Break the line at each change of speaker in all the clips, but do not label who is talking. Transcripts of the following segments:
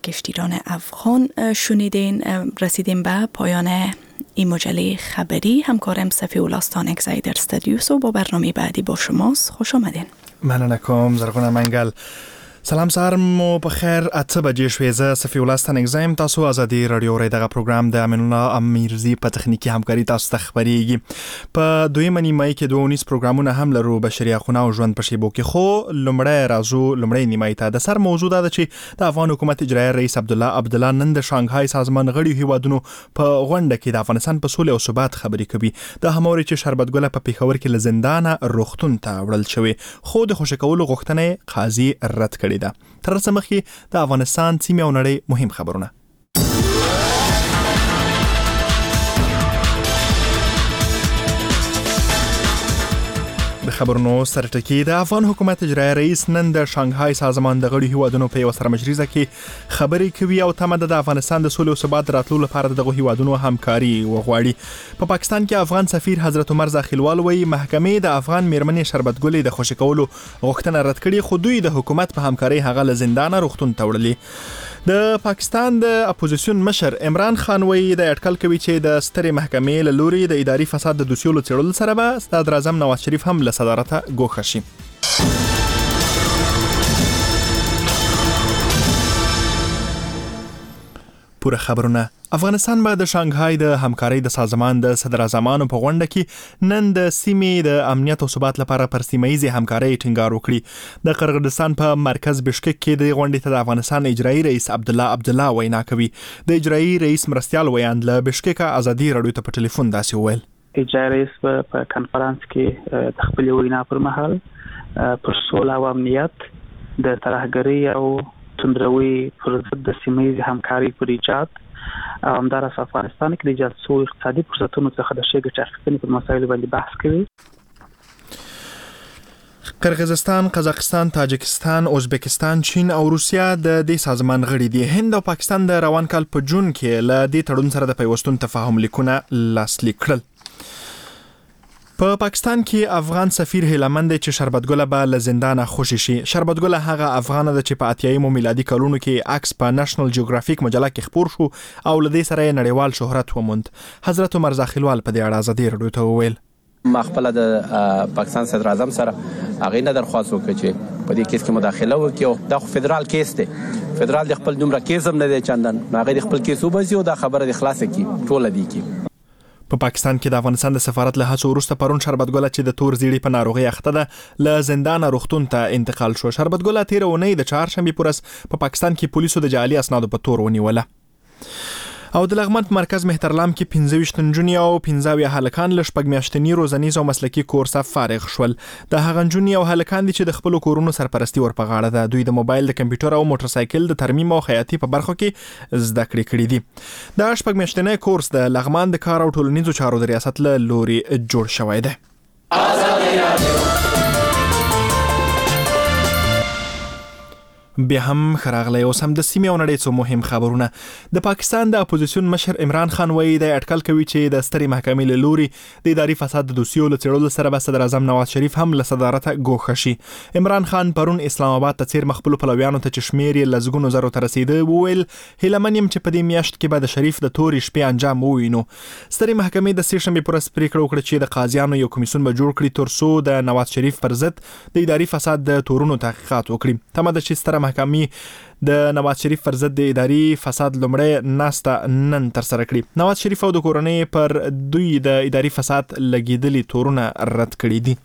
کشتیران افغان شنیدین. رسیدیم به پایان این مجله خبری. همکارم صفی‌الله ستانکزی در استودیوس و با برنامه بعدی با شماست. خوش آمدین.
مننه کوم زرغونه منګل. سلام سهار مو په خیر. 8 بجې شوې. زه صفی‌الله ستانکزی. تاسو ازادي رادیو ری دغه پروګرام د امین الله امیرزی په تخنیکی همکاري تاسو ته خبريږي. په دویمه نیمه کې 219 پروګرامونه هم لرو، بشري حقوق او ژوند په شیبو کې. خو لومړی نیمه ته د سر موضوع ده چې د افغان حکومت اجرایي رئیس عبدالله نن د شانګهای سازمان غړي هیوادونو په غونډه کې د افغانستان په سولې او ثبات خبرې کوي. د هموري چې شربتګله په پیښور کې له زندانه روغتون ته وړل شوی، خو د خوشی کولو غوښتنه قاضي رد کړې ده. تر څه مخکې د افغانستان سیمه او نړۍ مهم خبرونه. د خبرونو سرټکی د افغان حکومت اجرایي رئیس نن د شانګهای سازمان د غړي هیوادونو په یو سره مجلس کې خبرې کوي او تمه د افغانستان د سولې او ثبات راتلو لپاره دغه هیوادونو همکاري وغواړي. په پاکستان کې افغان سفیر حضرت عمر زاخیلوال وایي محکمې د افغان میرمنې شربتګلې د خوشی کولو غوښتنه رد کړې، خو دوی د حکومت په همکاري هغه له زندانه روغتون ته وړلې. د پاکستان د اپوزیسیون مشر عمران خان وایي د اټکل کوي چې د سترې محکمې له لوري د اداري فساد د دوسیو څېړلو سره به صدر اعظم نواز شریف هم له صدارته ګوښه شي. پوره خبرونه. افغانستان به د شانګهای د همکارۍ د سازمان د صدر اعظمانو په غونډه کې نن د سیمې د امنیت او ثبات لپاره پر سیمه‌ایزې همکارۍ ټینګار وکړي. د قرغیزستان په مرکز بشکک کې د غونډې ته د افغانستان اجرایي رئیس عبدالله وینا کوي. د اجرایي رئیس مرستیال ویاند له بشکک ازادي رادیو ته په ټلیفون داسې وویل:
اجرایي رئیس په کانفرنس کې د خپل وینا پر مهال پر سوله او امنیت د ترهګرۍ او توندروي پر ضد د سیمه‌ایزې همکارۍ پر ایجاد او همدارس افغانستان کې د ایجاد شویو اقتصادي فرصتونو څخه د ښې ګټې اخیستنې پر مسایلو باندې بحث کوي.
قرغیزستان، قزاقستان، تاجکستان، ازبکستان، چین او روسیا د دې سازمان غړي دي. هند او پاکستان د روان کال په جون کې له دې تړون سره د پیوستون تفاهم لیکونه لاسلیک کړل. په پاکستان کې افغان سفیر هیلمند چې شربتګله به له زندانه خوشی شي. شربتګله هغه افغان ده چې په 80 میلادي کلونو کې عکس په نېشنل جیوګرافیک مجله کې خپور شو او له دې سره نړیوال شهرت وموند. حضرت عمر زاخیلوال په دې اړه ازادي رادیو ته وویل:
ما خپل د پاکستان صدر اعظم سره هغه نه درخواست وکړ چې په دې کیس کې مداخله وکړي. دا خو فدرال کیس دی، فدرال د خپل دومره کیس هم نه دی چندان، هغه د خپل کیس وباسي او دا خبره د خلاص کی ټول دی کی.
په پاکستان کې د افغانستان د سفارت له هڅو وروسته پرون شربتګله چې د تور زیړي په ناروغي اخته ده له زندانه روغتون ته انتقال شو. شربتګله تیر اونۍ د چهارشنبه پورس په پاکستان کې پولیسو د جعلي اسنادو په تور ونیوله. او د لغمان په مرکز مهترلام کې 25 نجونې او 15 هلکان له شپږ میاشتني روزنیز او مسلکي کورس فارغ شول. د هغه نجونې او هلکان دي چې د خپل کورونو سرپرستی ورپه غاړه ده. دوی د موبایل، د کمپیوټر او موټر سایکل د ترمیم او خیاطي په برخو کې زده کړې کړې دي. دا شپږ میاشتنی کورس د لغمان د کار او ټولنیزو چارو د ریاست له لوري جوړ شوی دی. بیا هم خراغلی. اوس هم د سیمې او نړۍ څو مهم خبرونه. د پاکستان د اپوزیسیون مشر عمران خان وایي د اټکل کوي چې د سترې محکمې له لوري د اداري فساد د دوسیو له څېړلو سره به صدر اعظم نواز شریف هم له صدارته ګوښه شي. عمران خان پرون اسلام آباد ته څیر مخبل پلویانو ته چې شمیر یې لزګونو زرو ته رسیده وویل هیلمن یم چې په دې میاشت کې به د شریف د تورې شپې انجام ووینو. سترې محکمې د سې شنبې پورس پریکړه وکړه چې د قاضیانو یو کمیسیون به جوړ کړي ترڅو د نواز شریف پر ضد د اداري فساد د تورونو تحقیقات وکړي. تمه ده چې ستره محکمې د نواز شریف پر ضد د اداري فساد لومړی ناسته نن تر سره کړي. نواز شریف او د کورنۍ پر دوی د اداري فساد لګیدلي تورونه رد کړي دي.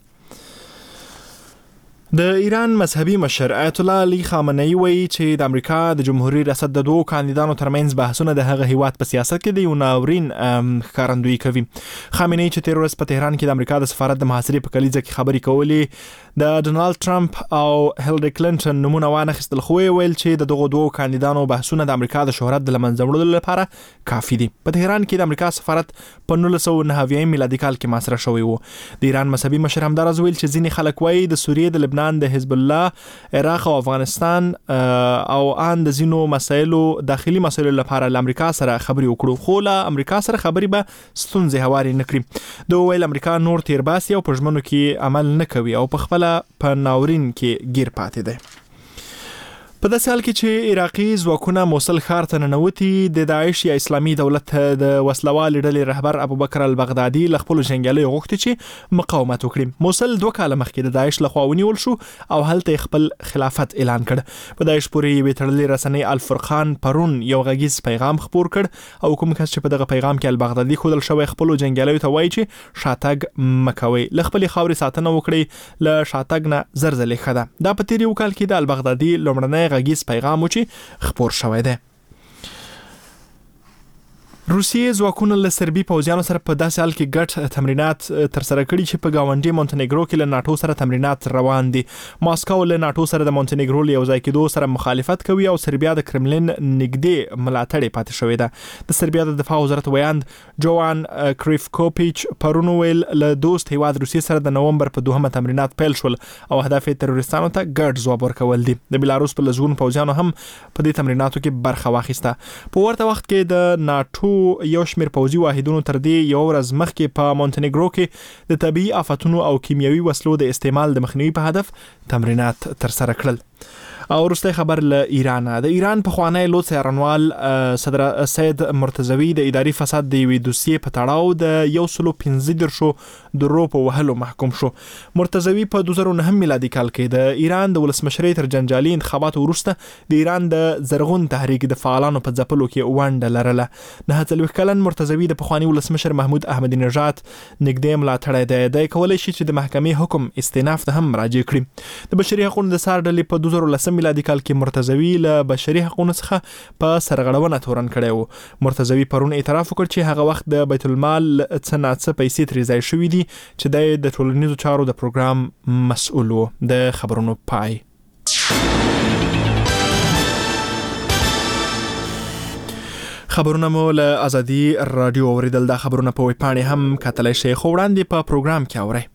د ایران مذهبي مشر آیت الله علی خامنه‌ای وایي چې د امریکا د جمهوریت ریاست د دوه کاندیدانو ترمنځ بحثونه د هغه هیواد په سیاست کې د یو ناورین ښکارندویي کوي. خامنه‌ای چې تیر ورځ په تهران کې د امریکا د سفارت د محاصرې په کلیزه کې خبرې کولې د ډونالد ټرمپ او هیلری کلینټن نمونه وانخیستل، خو ویل چې د دغه دوه کاندیدانو بحثونه د امریکا د شهرت د لمنځه وړلو لپاره کافي دي. په تهران کې د امریکا سفارت په 1990 میلادي کال کې محاصره شوی و. د ایران مذهبي مشر همدارز ویل چې ځینې خلک وایي د سوریې، د لبنان، د حزب الله، عراق او افغانستان او ان د زینو مسایلو داخلي مسایلو لپاره له امریکا سره خبرې وکړو، خو له امریکا سره خبرې به ستونزې هواري نکړي. دوی ویل امریکا نور تیر باسي او په ژمنو کې عمل نه کوي او په خپل په ناورین کې گیر پاتې ده. په داسې حال کې چې عراقي ځواکونه موصل ښار ته ننوتي د داعش یا اسلامي دولت د وسلوالې ډلې رهبر ابوبکر البغدادي له خپلو جنګیالیو غوښتي چې مقاومت وکړي. موصل 2 کاله مخکې د داعش لخوا ونیول شو او هلته خپل خلافت اعلان کړ. په داعش پورې یوې تړلې رسنۍ الفرقان پرون یو غږیز پیغام خپور کړ او کوم کس چې په دغه پیغام کې البغدادي خودل شوی خپلو جنګیالیو ته وایي چې شاتګ مکوي، له خپلې خاورې ساتنه وکړي، له شاتګ نه زرزلې ښه ده. دا په تیر یو کال کې د البغدادي لومړنی غږیز پیغام چې خپور شوی دی. روسیې ځواکونه له سربي پوځیانو سره په داسې حال کې ګډ تمرینات ترسره کړي چې په گاونډي مونټنیګرو کې له ناتو سره تمرینات روان دي. ماسکو له ناتو سره د مونټنیګرو له یوځای کېدو سره مخالفت کوي او سربیا د کرملین نږدې ملاتړ پاتې شوې ده. د سربیا د دفاع وزارت ویاند جوان کریفکوپیچ پرون ویل له دوست هیواد روسیې سره د نومبر په 2 تمرینات پیل شول او هدف تروریستانو ته ګډ ځواب ورکول دي. د بلاروس په لزګون پوځیانو هم په دې تمریناتو کې برخه واخیسته. په ورته وخت کې د ناتو یو شمیر پوځي واحدونو تر دې یو ورځ مخکې په مونټنیګرو کې د طبيعي آفتونو او کیمیاوي وسلو د استعمال د مخنیوي په هدف تمرینات ترسره کړل. او وروستی خبر له ایران. د ایران پخوانی لوی څارنوال صدر سید مرتضوی د اداري فساد د یوې دوسیې په تړاو د 115 درو په وهلو محکوم شو. مرتضوی په 2009 میلادي کال کې د ایران د ولسمشرۍ تر جنجالي انتخاباتو وروسته د ایران د زرغون تحریک د فعالانو په ځپلو کې ونډه لرله. 49 کلن مرتضوی د پخوانی ولسمشر محمود احمدی نژاد نږدې ملاتړی دی. د کولای شي چې د محکمې حکم استئناف ته هم مراجعه کړي. د بشري حقوقو د سار ډلې په 2010 میلادي کال کې مرتضوی له بشري حقوقو څخه په سرغړونه تورن کړی و. مرتضوی پرون اعتراف وکړ چې هغه وخت د بیت المال څه پیسې ترې ځای شوې دي چې د ټولنیزو چارو د پروګرام مسؤل و. د خبرونو پای. خبرونه مو له ازادي رادیو اوریدل. دا خبرونه په ویبپاڼې هم کتلای شئ خو وړاندې په پروګرام کې اورئ.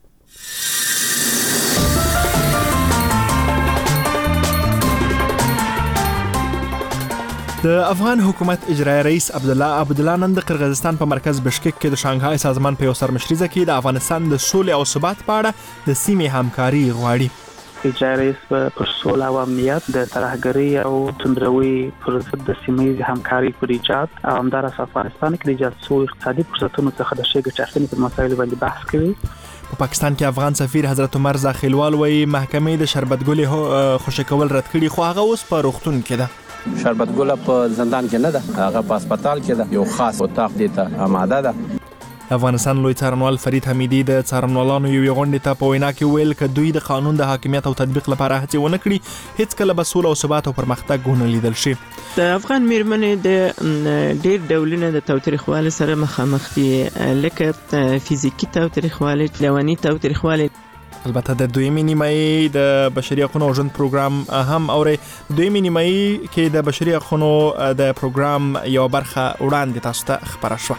د افغان حکومت اجرایی رئیس عبدالله نن د قرغیزستان په مرکز بشکک کې د شانګهای سازمان په یو سرمشریزه کې د افغانستان د سولې او ثبات په اړه د سیمې همکاري غواړي.
اجرایی رئیس پر سوله او امنیت د ترهګرۍ او توندروي پر ضد د سیمې همکاري پر ایجاد او همدارس افغانستان کې د ایجاد څو اقتصادي فرصتونو څخه د ښې ګټې اخیستنې پر مسایلو باندې بحث کوي.
په پاکستان کې افغان سفیر حضرت عمر زاخیلوال وایي محکمې د شربت ګلې خوشی کول رد کړي خو هغه اوس په روغتون کې ده.
شربت ګل په زندان کې نه ده، هغه په هسپتال کې ده، یو خاص اتاق دی ته آماده ده.
افغانستان لوی څارنوال فرید حمیدي د څارنوالانو یو غونډه ته په وینا کې ویل ک دوی د قانون د حاکمیت او تطبیق لپاره هڅه ونه کړي هیڅ کله به سوله او ثبات او پرمختګ ونه لیدل شي.
د افغان میرمنې د ډېر ډولونه د تاوتریخوالي سره مخامخ دي لکه فزیکی تاوتریخوالي، رواني تاوتریخوالي.
البته د دویمې نیمایي د بشري حقوقو او ژوند پروګرام هم اوري. دویمې نیمایي کې د بشري حقوقو د پروګرام یو برخه وړاندې تاسو ته خبره شو.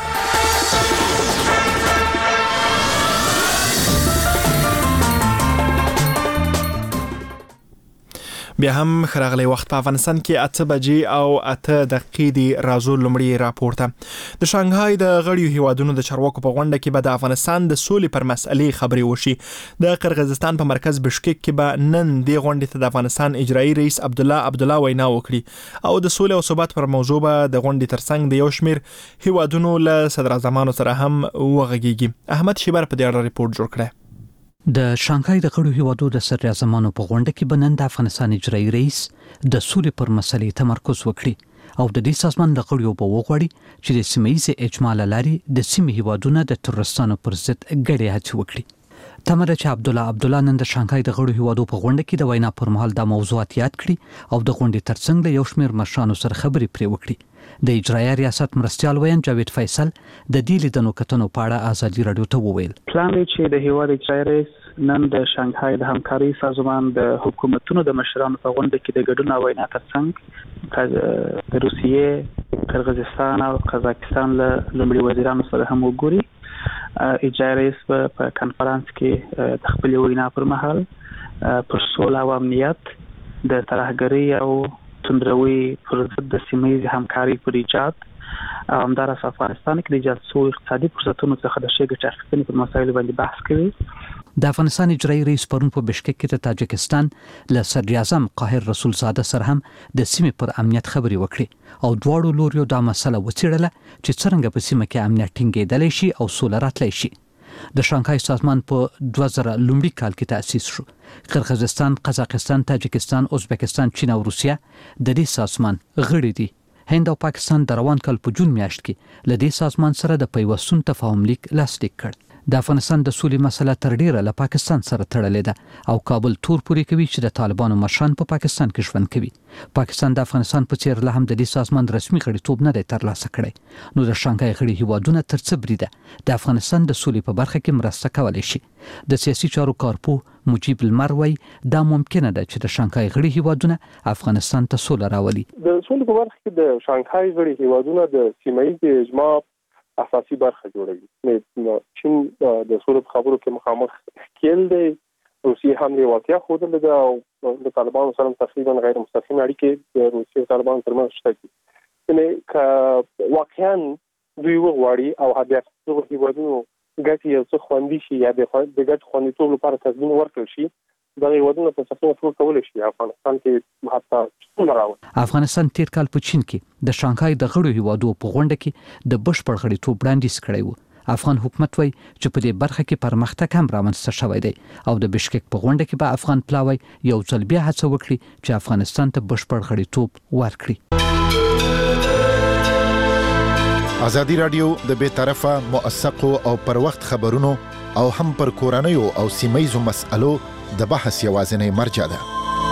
بیا هم خراغلی وخت په افغانستان کې 8 بجې او 8 دقیقې دی. راځو لومړی راپورته. د شانګهای د غړیو هیوادونو د چارواکو په غونډه کې به د افغانستان د سولې پر مسلې خبرې وشي. د قرغیزستان په مرکز بشکک کې به نن د غونډې ته د افغانستان اجرایی رئیس عبدالله وینا وکړي او د سولې او ثبات پر موضوع به د غونډې ترڅنګ د یو شمیر هیوادونو له صدر اعظمانو سره هم وغږیږي. احمد شیبر په دې اړه ریپورت جوړ کړی.
د شانګهای د غړو هیوادو د صدر اعظمانو په غونډه کې بنن د افغانستان اجرایی رئیس د سولې پر مسلې تمرکز وکړي او د دې سازمان د غړو په وغوړي چې د سیمه‌ییز اجماع لري د سیمې هیوادونو د تروریستانو پر ضد ګډې هڅې وکړي. تمره چې عبدالله نن د شانګهای د غړو هیوادو په غونډه کې د وینا پر مهال د موضوعات یاد کړي او د غونډې ترڅنګ د یو شمیر مشرانو سره خبرې پرې وکړي. د اجرایی ریاست مرستیال ویان جاوید فیصل د دې لیدنو کتنو په اړه ازادي رادیو ته وویل.
پلان دی چې د هیواد اجرایی رئیس نن د شانګهای د همکاري سازمان د حکومتونو د مشرانو په غونډه کې د ګډون وینا ترڅنګ د روسیې، قرغیزستان او قزاقستان له لومړي وزیرانو سره هم وګوري. اجرایی رئیس په کانفرنس کې د خپل وینا پر مهال پر سوله او امنیت د ترهګرۍ او توندروي پر ضد د سیمه‌ییز همکاري پر ایجاد او همدارس افغانستان کې د ایجاد څو اقتصادي فرصتونو څخه د ښې ګټې اخیستنې پر مسایلو باندې بحث کوي.
د افغانستان اجرایي رئیس پرون په بشکک کې د تاجکستان له صدر اعظم قاهر رسول زاده سره هم د سیمې پر امنیت خبرې وکړي او دواړو لوریو دا مسله وڅېړله چې څرنګه په سیمه کې امنیت ټینګېدلی شي او سوله راتلی شي. د شانګهای سازمان په 2000 لومړي کال کې تأسیس شو. قرغیزستان، قزاقستان، تاجکستان، ازبکستان، چین او روسیه د دې سازمان غړي دي. هند او پاکستان د روان کال په جون میاشت کې له دې سازمان سره د پیوستون تفاهم لیک لاسلیک کړ. د افغانستان د سولې مسله تر ډیره له پاکستان سره تړلې ده او کابل تور پورې کوي چې د طالبانو مشران په پاکستان کې ژوند کوي. پاکستان د افغانستان په څیر له هم د دې سازمان رسمي غړیتوب نه دی ترلاسه کړی. نو د شانګهای غړي هیوادونه تر څه بریده د افغانستان د سولې په برخه کې مرسته کولی شي. د سیاسي چارو کارپوه مجیب المر وایي دا ممکنه ده چې د شانګهای غړي هیوادونه افغانستان ته سوله راولي.
د سولې په برخه کې د شانګهای غړي هیوادونه د سیمه‌ییز اجماع اساسي برخه جوړوي. چین د سولې په خبرو کې مخامخ کېل دی، روسیې هم یې واقعیا ښودلې ده او د طالبانو سره تقریبا غیر مستقیم اړیکې د روسیې او طالبانو ترمنځ شته دي. یعنې که واقعا دوی وغواړي او هدف دغو هیوادونو ګټې یو څه خوندي شي یا د ګټې خوندیتوب لپاره تضمین ورکړل شي، دغه هیوادونه په سفینه ټول کولی شي افغانستان کې حتی شتون راوړي.
افغانستان تیر کال په چین کې د شانګهای د غړو هیوادو په غونډه کې د بشپړ غړیتوب وړاندیز کړی و. افغان حکومت وایي چې په دې برخه کې پرمختګ هم رامنځته شوی دی او د بشکک په غونډه کې به افغان پلاوی یو ځل بیا هڅه وکړي چې افغانستان ته بشپړ غړیتوب ورکړي.
ازادي رادیو د بې طرفه موثقو او پر وخت خبرونو او هم پر کورنیو او سیمه‌یزو مسألو د بحث یوازینی مرجع ده.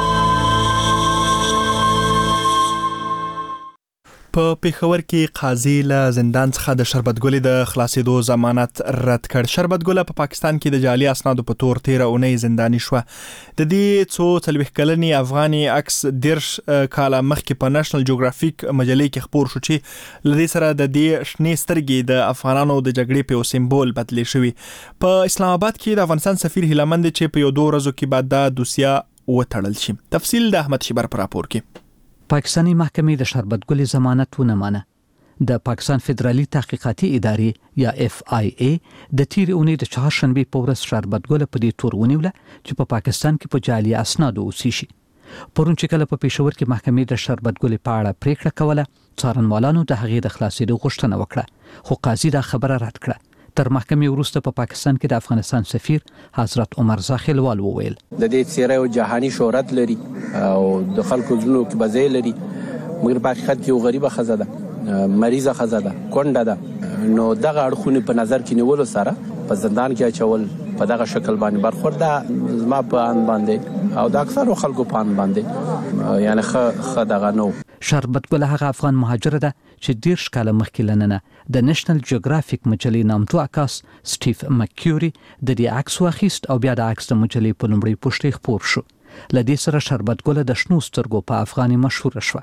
په پیښور کې قاضي له زندان څخه د شربت ګلې د خلاصېدو ضمانت رد کړ. شربت ګله په پاکستان کې د جعلي اسنادو په تور 13 اونۍ زنداني شوه. د دې څو 40 کلنې افغاني عکس 10 کاله مخکې په نېشنل جیوګرافیک مجلې کې خپور شو چې لدې سره د دې شنې سترګې د افغانانو د جګړې په سمبول بدلې شوی. په اسلام آباد کې د افغانستان سفیر هیلمند چې په یو 2 ورځو کې بعد د دوسیه وټړل شي. تفصیل د احمد شیبر پر راپور کې.
پاکستانی محکمې د شربت ګلې ضمانت ونه مانه. د پاکستان فدرالي تحقیقاتي ادارې یا FIA د تیر اونۍ د چهارشنبه په ورځ شربت ګل په دې تور ونیوله چې په پاکستان کې په جعلي اسنادو اوسې شي. پرون چې کله په پېښور کې محکمې د شربت ګل په اړه پریکړه کوله، څارنوالانو د هغې د خلاصېدو غوښتنه وکړه، خو قاضي دا خبره رد کړه. تر محکمې وروسته په پاکستان کې د افغانستان سفیر حضرت عمر زاخیلوال وویل
د دې څیره یو جهانی شهرت لري او د خلکو زړونو کې بځای لري، مګر په حقیقت کې یو غریبه ښځه ده، مریضه ښځه ده، کونډه ده. نو دغه اړخونه په نظر کې نیولو سره په زندان کې اچول په دغه شکل باندې برخورد زما په ان باندې او د اکثرو خلکو په ان باندې یعنی خ دغه نو.
شربت ګل هغه افغان مهاجر ده چې 10 کاله مخکې لننه د نېشنل جیوګرافیک مجلې نامتو عکاس سټیف مکیوري د دې عکس واخیست او بیا د عکس د مجلې په لومړۍ پوښتۍ خپور شو. لدې سره شربت ګل د شنو سترګو په افغاني مشهور شو.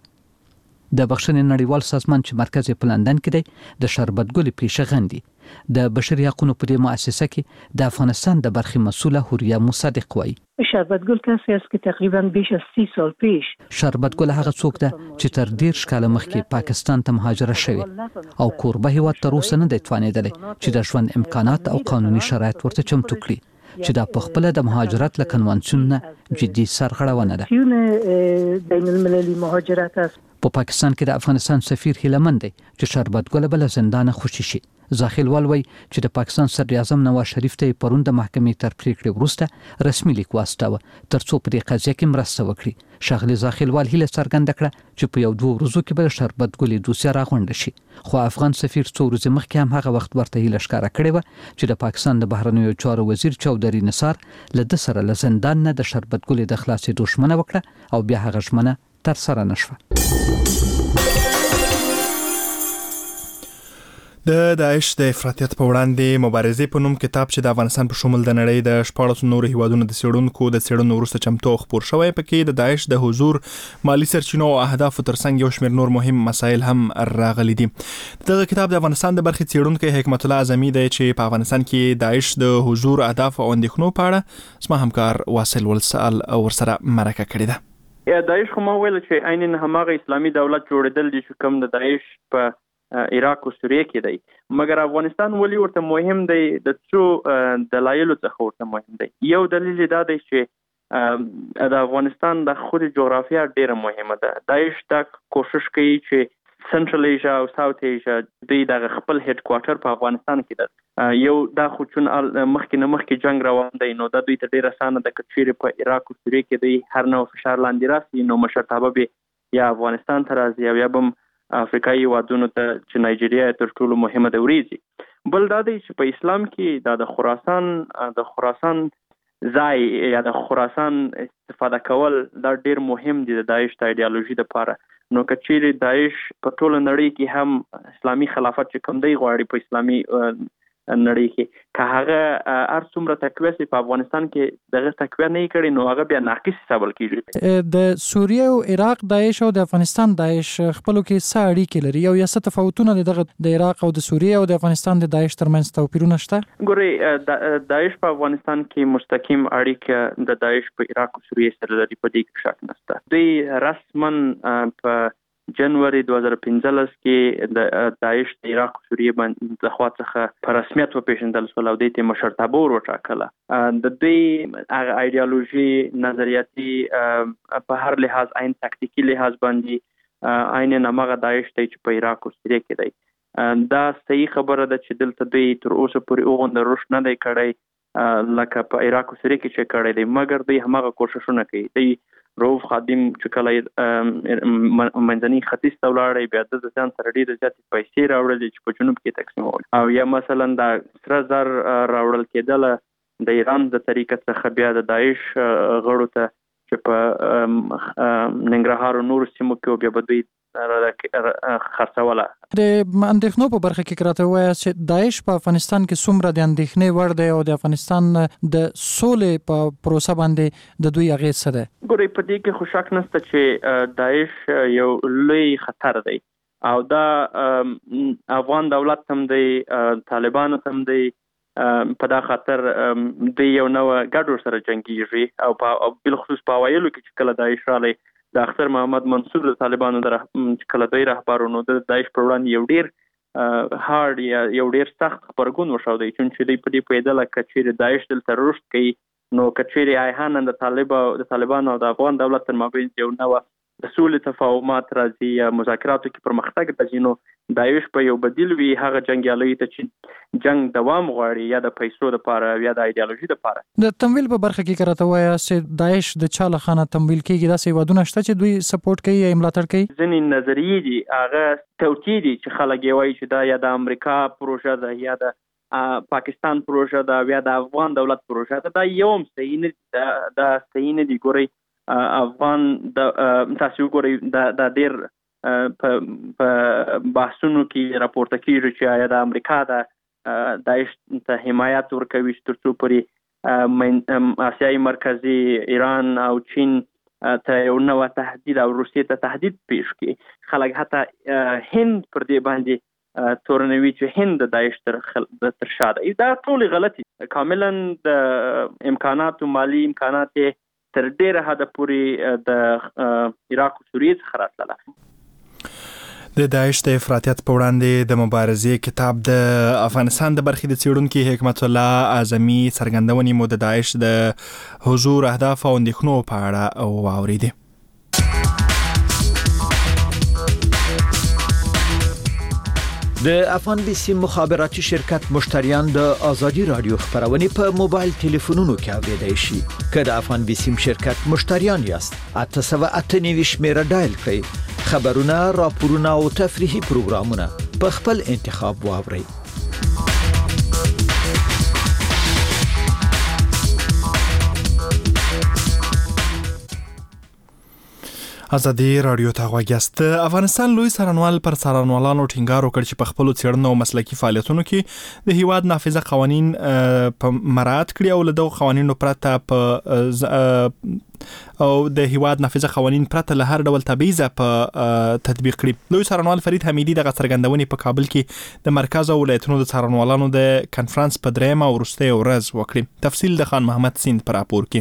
د بخښنې نړیوال سازمان چې مرکز په لندن کې دی د شربت ګل پیشغندي د بشري حقوقو په دې مؤسسه کې د افغانستان د برخې مسؤله حوريه مصدق وایي
شربت ګل کسی است که تقریبا بیش از 30 سال پیش
شربت ګل هغه څوک ده چې تر 10 کاله مخکې پاکستان ته مهاجره شوی او کوربه هیواد تر اوسه نه دی توانېدلی چې د ژوند امکانات او قانوني شرایط ورته چمتو کړي چې دا په خپل د مهاجرت له کنوانسیون نه جدي سرغړونه ده.
بین المللي مهاجرت است.
په پاکستان کې د افغانستان سفیر هیلمند دی چې شربت ګل بل زندان خوشي شي. زاخیلوال وایي چې د پاکستان صدر اعظم نواز شریف ته پرون د محکمې تر پریکړې وروسته رسمي لیک واستاوه ترڅو په دې قضیه کې مرسته وکړي. ښاغلي زاخیلوال هیله څرګنده کړه چې په یو 2 ورځو کې به شربت ګلې دوسیه راغونډه شي، خو افغان سفیر څو ورځې مخکې هم هغه وخت ورته هیله ښکاره کړې وه چې د پاکستان د بهرنیو چارو وزیر چودري نثار له ده سره له زندان نه د شربت ګلې د خلاصېدو ژمنه وکړه او بیا هغه ژمنه ترسره نه شوه.
د داعش د افراطیت په وړاندې مبارزې په نوم کتاب چې د افغانستان په شمول د نړۍ د 14 نورو هیوادونو د څېړنو وروسته چمتو خپور شوی، پکې د داعش د حضور، مالی سرچینو او اهدافو ترڅنګ یو شمېر نور مهم مسایل هم راغلي دي. دغه کتاب د افغانستان د برخې څېړونکی حکمت الله اعظمي دی چې په افغانستان کې داعش د حضور، اهداف او اندېښنو په اړه زما همکار واصل ولسال ورسره مرکه کړې ده.
داعش خو ما ویل چې عیناً هماغه اسلامي دولت جوړېدل دي چې کوم د داعش په عراق او سوریه کې دی. مګر افغانستان ولې ورته مهم دی؟ د څو دلایلو څخه ورته مهم دی. یو دلیل دا دی چې د افغانستان د خود جغرافیه ډیره مهمه ده. داعش دا کوشش کوي چې سنټرل ایشیا او ساوث ایشیا دوی د خپل هډ کوارټر په افغانستان کې ده. یو دا خو چون مخکې جنگ روان دی، نو دا دوی ته ډیره اسانه ده چې چیرې په عراق او سوریه کې دوی هر نوع فشار لاندې راسي، نو مشرتابه به یا افغانستان ته راځي او یا بم افریقایي هیوادونو ته چې نایجیریا تر ټولو مهمه ده وریځي. بل دا دی چې په اسلام کې دا د خراسان ځای یا د خراسان استفاده کول دا ډیر مهم دي د داعش د ایډیالوژي لپاره. نو کچېرې داعش په ټوله نړۍ کې هم اسلامي خلافت چې کوم دی غواړي په اسلامي نړۍ کې، که هغه هر څومره تقویه سي په افغانستان کې دغه تقویه نه کړي، نو هغه بیا ناقص حسابل کیږي.
د سوریه او عراق داعش او د افغانستان داعش خپلو کې څه اړیکې لري او یا څه تفاوتونه دي د عراق او د سوریه او د افغانستان د داعش ترمنځ توپیرونه شته؟
ګوري داعش په افغانستان کې مستقیم اړیکه د داعش په عراق او سوریه سره لري، په دې کې شک نشته. دوی رسمن په جنوري 2015 کې د داعش د عراق او سوریه باندې د خوا څخه په رسمیت وپېژندل شول او د مشرتابه وټاکله. د دوی هغه ایډیالوژي نظریاتي په هر لحاظ عین تاکتیکي لحاظ باندې عین نامغه داعش دی چې په عراق او سوریه کې دی. دا صحیح خبره ده چې دلته دوی تر اوسه پورې اوغونده رشد نه دی کړی لکه په عراق او سوریه کې چې کړی دی، مګر دوی هماغه کوششونه کوي. دوی روف خادم چې کله منځني ختیځ ته ولاړی، بیا د ځان سره ډېرې زیاتې پیسې راوړلې چې په جنوب کې تقسیمول، او یا مثلا دا سره زر راوړل کېدله د ایران د طریقه څخه بیا د داعش غړو ته چې په ننګرهار او نورو سیمو کې بیا به دوی خرڅوله.
د اندېښنو په برخه کې راته وایي چې داعش په افغانستان کې څومره د اندېښنې وړ دی او د افغانستان د سولې په پروسه باندې د دوی اغېز څه دی؟
ګورئ په دې کې خو شک نشته چې داعش یو لوی خطر دی او دا افغان دولت هم دی، طالبانو هم دی. په دا خاطر دوی یو نوع ګډوډ سره جنګیږي او بالخصوص په اوایلو کې چې کله داعش رالی د اختر محمد منصور د طالبانو چې کله دوی رهبر نو د داعش پر وړاندې یو ډیر هارد یا یو ډیر سخت خبرګون وشو دی، چې دوی په دې پیدله کچېرې داعش دلته رشد کوي، نو کچېرې ایهان د طالبانو او د افغان دولت تر مابین یو نوع د سولې تفاهمات راځي یا مذاکراتو کې پرمختګ راځي، نو داعش په یو بدیل وي هغه جنګیالۍ ته چې جنگ دوام غواړي یا د پیسو لپاره یا د ایډیالوژي لپاره.
د تمویل په برخه کې راته وایي چې داعش د چا له خانه تمویل کیږي، داسې هیوادونه شته چې دوی سپورټ کوي یا ملاتړ کوي؟
ځینې نظریې دي هغه توطیې دي چې خلک یې وایي چې دا یا د امریکا پروژه ده یا د پاکستان پروژه ده یا د افغان دولت پروژه ده. دا یو هم صحیح نه دي، دا صحیح نه دي. ګورئ افغان تاسو ګورئ دا ډیر په بحثونو کې راپورته کیږي چې آیا د امریکا د داعش ته حمایت ورکوي تر څو پورې آسیایي مرکزي ایران او چین ته یو نوع تهدید او روسیې ته تهدید پیش کړي. خلک حتی هند پر دې باندې تورنوي چې هند د داعش تر شا ده. دا ټول غلطي، کاملا د امکاناتو مالی امکانات تر ډیره حد پورې د عراق او سوریه څخه راتلله.
د داعش د افراطیت په وړاندې د مبارزې کتاب د افغانستان د برخې د څېړونکي حکمت الله اعظمي څرګندونې مو د داعش د حضور، اهداف او اندېښنو په اړه واورېدې.
د افغان بي سي مخابراتي شرکت مشتریان د ازادي رادیو خبرونه په موبایل ټلیفونونو کې اوریدای شي. که د افغان بي سي شرکت مشتریان یاست، 898 شمیره ډایل کړئ. خبرونه، راپورونه او تفریحي پروګرامونه په خپل انتخاب واورئ.
ازادي رادیو ته غوږیاست. افغانستان لوی څارنوال پر څارنوالانو ټینګار وکړ چې په خپل څېړنو او مسلکي فعالیتونو کې د هیواد نافذه قوانین په مراعات کړي او له دغو قوانینو پرته او د هیواد نافذه قوانین پرته له هر ډول تبعیض په تطبیق کړي. لوی څارنوال فرید حمیدي دغه څرګندونې په کابل کې د مرکز او ولایتونو د څارنوالانو د کنفرانس په 3 او وروستۍ ورځ وکړي. تفصیل د خان محمد سیند پر راپور کې.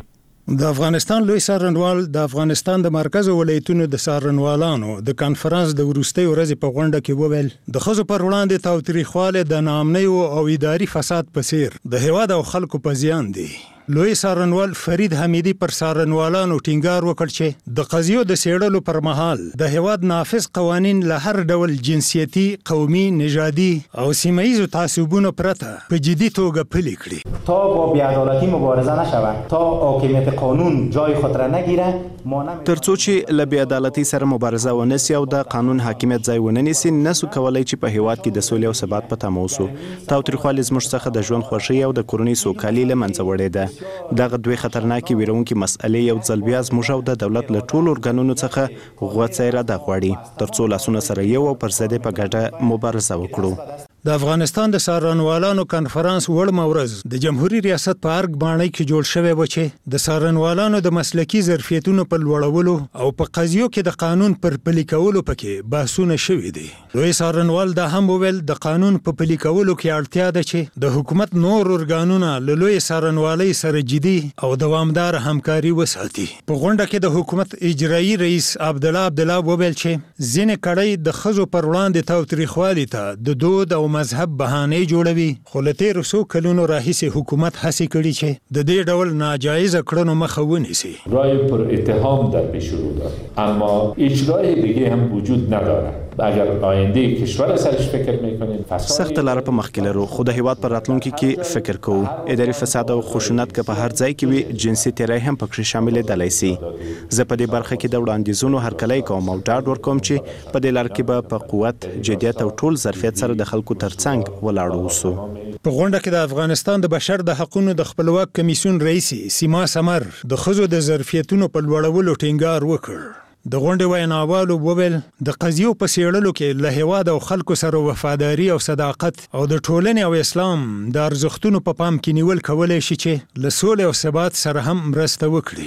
د افغانستان لوی څارنوال د افغانستان د مرکز ولایتونو د څارنوالانو د کانفرنس د وروستۍ ورځې په غونډه کې وویل د ښځو پر وړاندې تاوتریخوالی د ناامنیو او اداري فساد په څیر د هیواد او خلکو په زیان دی. لوی څارنوال فرید حمیدی پر څارنوالانو ټینګار وکړ چې د قضیو د څېړلو پر مهال د هیواد نافذ قوانین له هر ډول جنسیتي، قومي، نژادي او سیمه‌ایزو تعصبونو پرته په جدي توګه پلي کړي.
تا با بی‌عدالتی مبارزه نشود، تا حاکمیت قانون جای خود را نگیره،
ترڅو چې له بی‌عدالتۍ سره مبارزه ونسی او د قانون حاکمیت ځای ونه نیسي، نسو کولای چې په هیواد کې د سولې او ثبات په تمه اوسو. تاوتریخوالی زموږ څخه د ژوند خوښۍ او د کورنۍ سوکالي له منځه وړې ده. دغه دوی خطرناکې ویرونکې مسئلې یو ځل بیا زموږ او د دولت له ټولو ارګانونو څخه غوڅه اراده غواړي ترڅو لاسونه سره یو او پر ضد یې په ګډه مبارزه وکړو.
د افغانستان د څارنوالانو کانفرنس وړمه ورځ د جمهوریت ریاست په ارګ باڼۍ کې جوړ شوی و چې د څارنوالانو د مسلکي ظرفیتونو په لوړولو او په قضیو کې د قانون پر پلي کولو پکې بحثونه شوي دي. لوی څارنوال دا هم وویل د قانون په پلي کولو کې اړتیا ده چې د حکومت نور ارګانونه له لوی څارنوالۍ سره جدي او دوامدار همکاري وساتي. په غونډه کې د حکومت اجرایي رئیس عبدالله وویل چې ځینې کړۍ د ښځو پر وړاندې تاوتریخوالي ته د دود او مذهب بهانې جوړوي، خو له تېرو څو کلونو راهیسې حکومت هڅې کړي چې د دې ډول ناجایزه کړنو مخه ونیسي.
راه پر اتهام در پیش رو داریم، اما هیچ راه دیگه هم وجود ندارد. اگر آینده کشور سرش فکر میکنین
سخت لاره په مخ کې لرو، خو د هیواد پر راتلونکي کې فکر کوو. اداري فساد او خشونت که په هر ځای کې وي، جنسي تیری هم پکې شاملېدلی سي. زه په دې برخه کې د وړاندیزونو هرکلی کوم او ډاډ ورکوم چې په دې لاره کې به په قوت، جدیت او ټول ظرفیت سره د خلکو ترڅنګ ولاړ اوسو.
په غونډه کې د افغانستان د بشر د حقوقو د خپلواک کمیسیون رئیس سیما سمر د ښځو د ظرفیتونو په لوړولو ټینګار وکړ. د غونډې ویناوالو وویل د قضیو په څېړلو کې له هیواد او خلکو سره وفاداري او صداقت او د ټولنې او اسلام د ارزښتونو په پام کې نیول کولی شي چې له سولې او ثبات سره هم مرسته وکړي.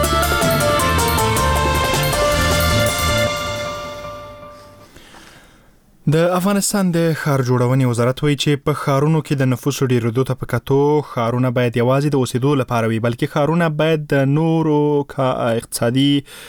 د افغانستان د ښار جوړونې وزارت وایي چې په ښارونو کې د نفوسو ډېرېدو ته په کتو ښارونه باید یوازې د اوسېدو لپاره وي، بلکې ښارونه باید د نورو اقتصادي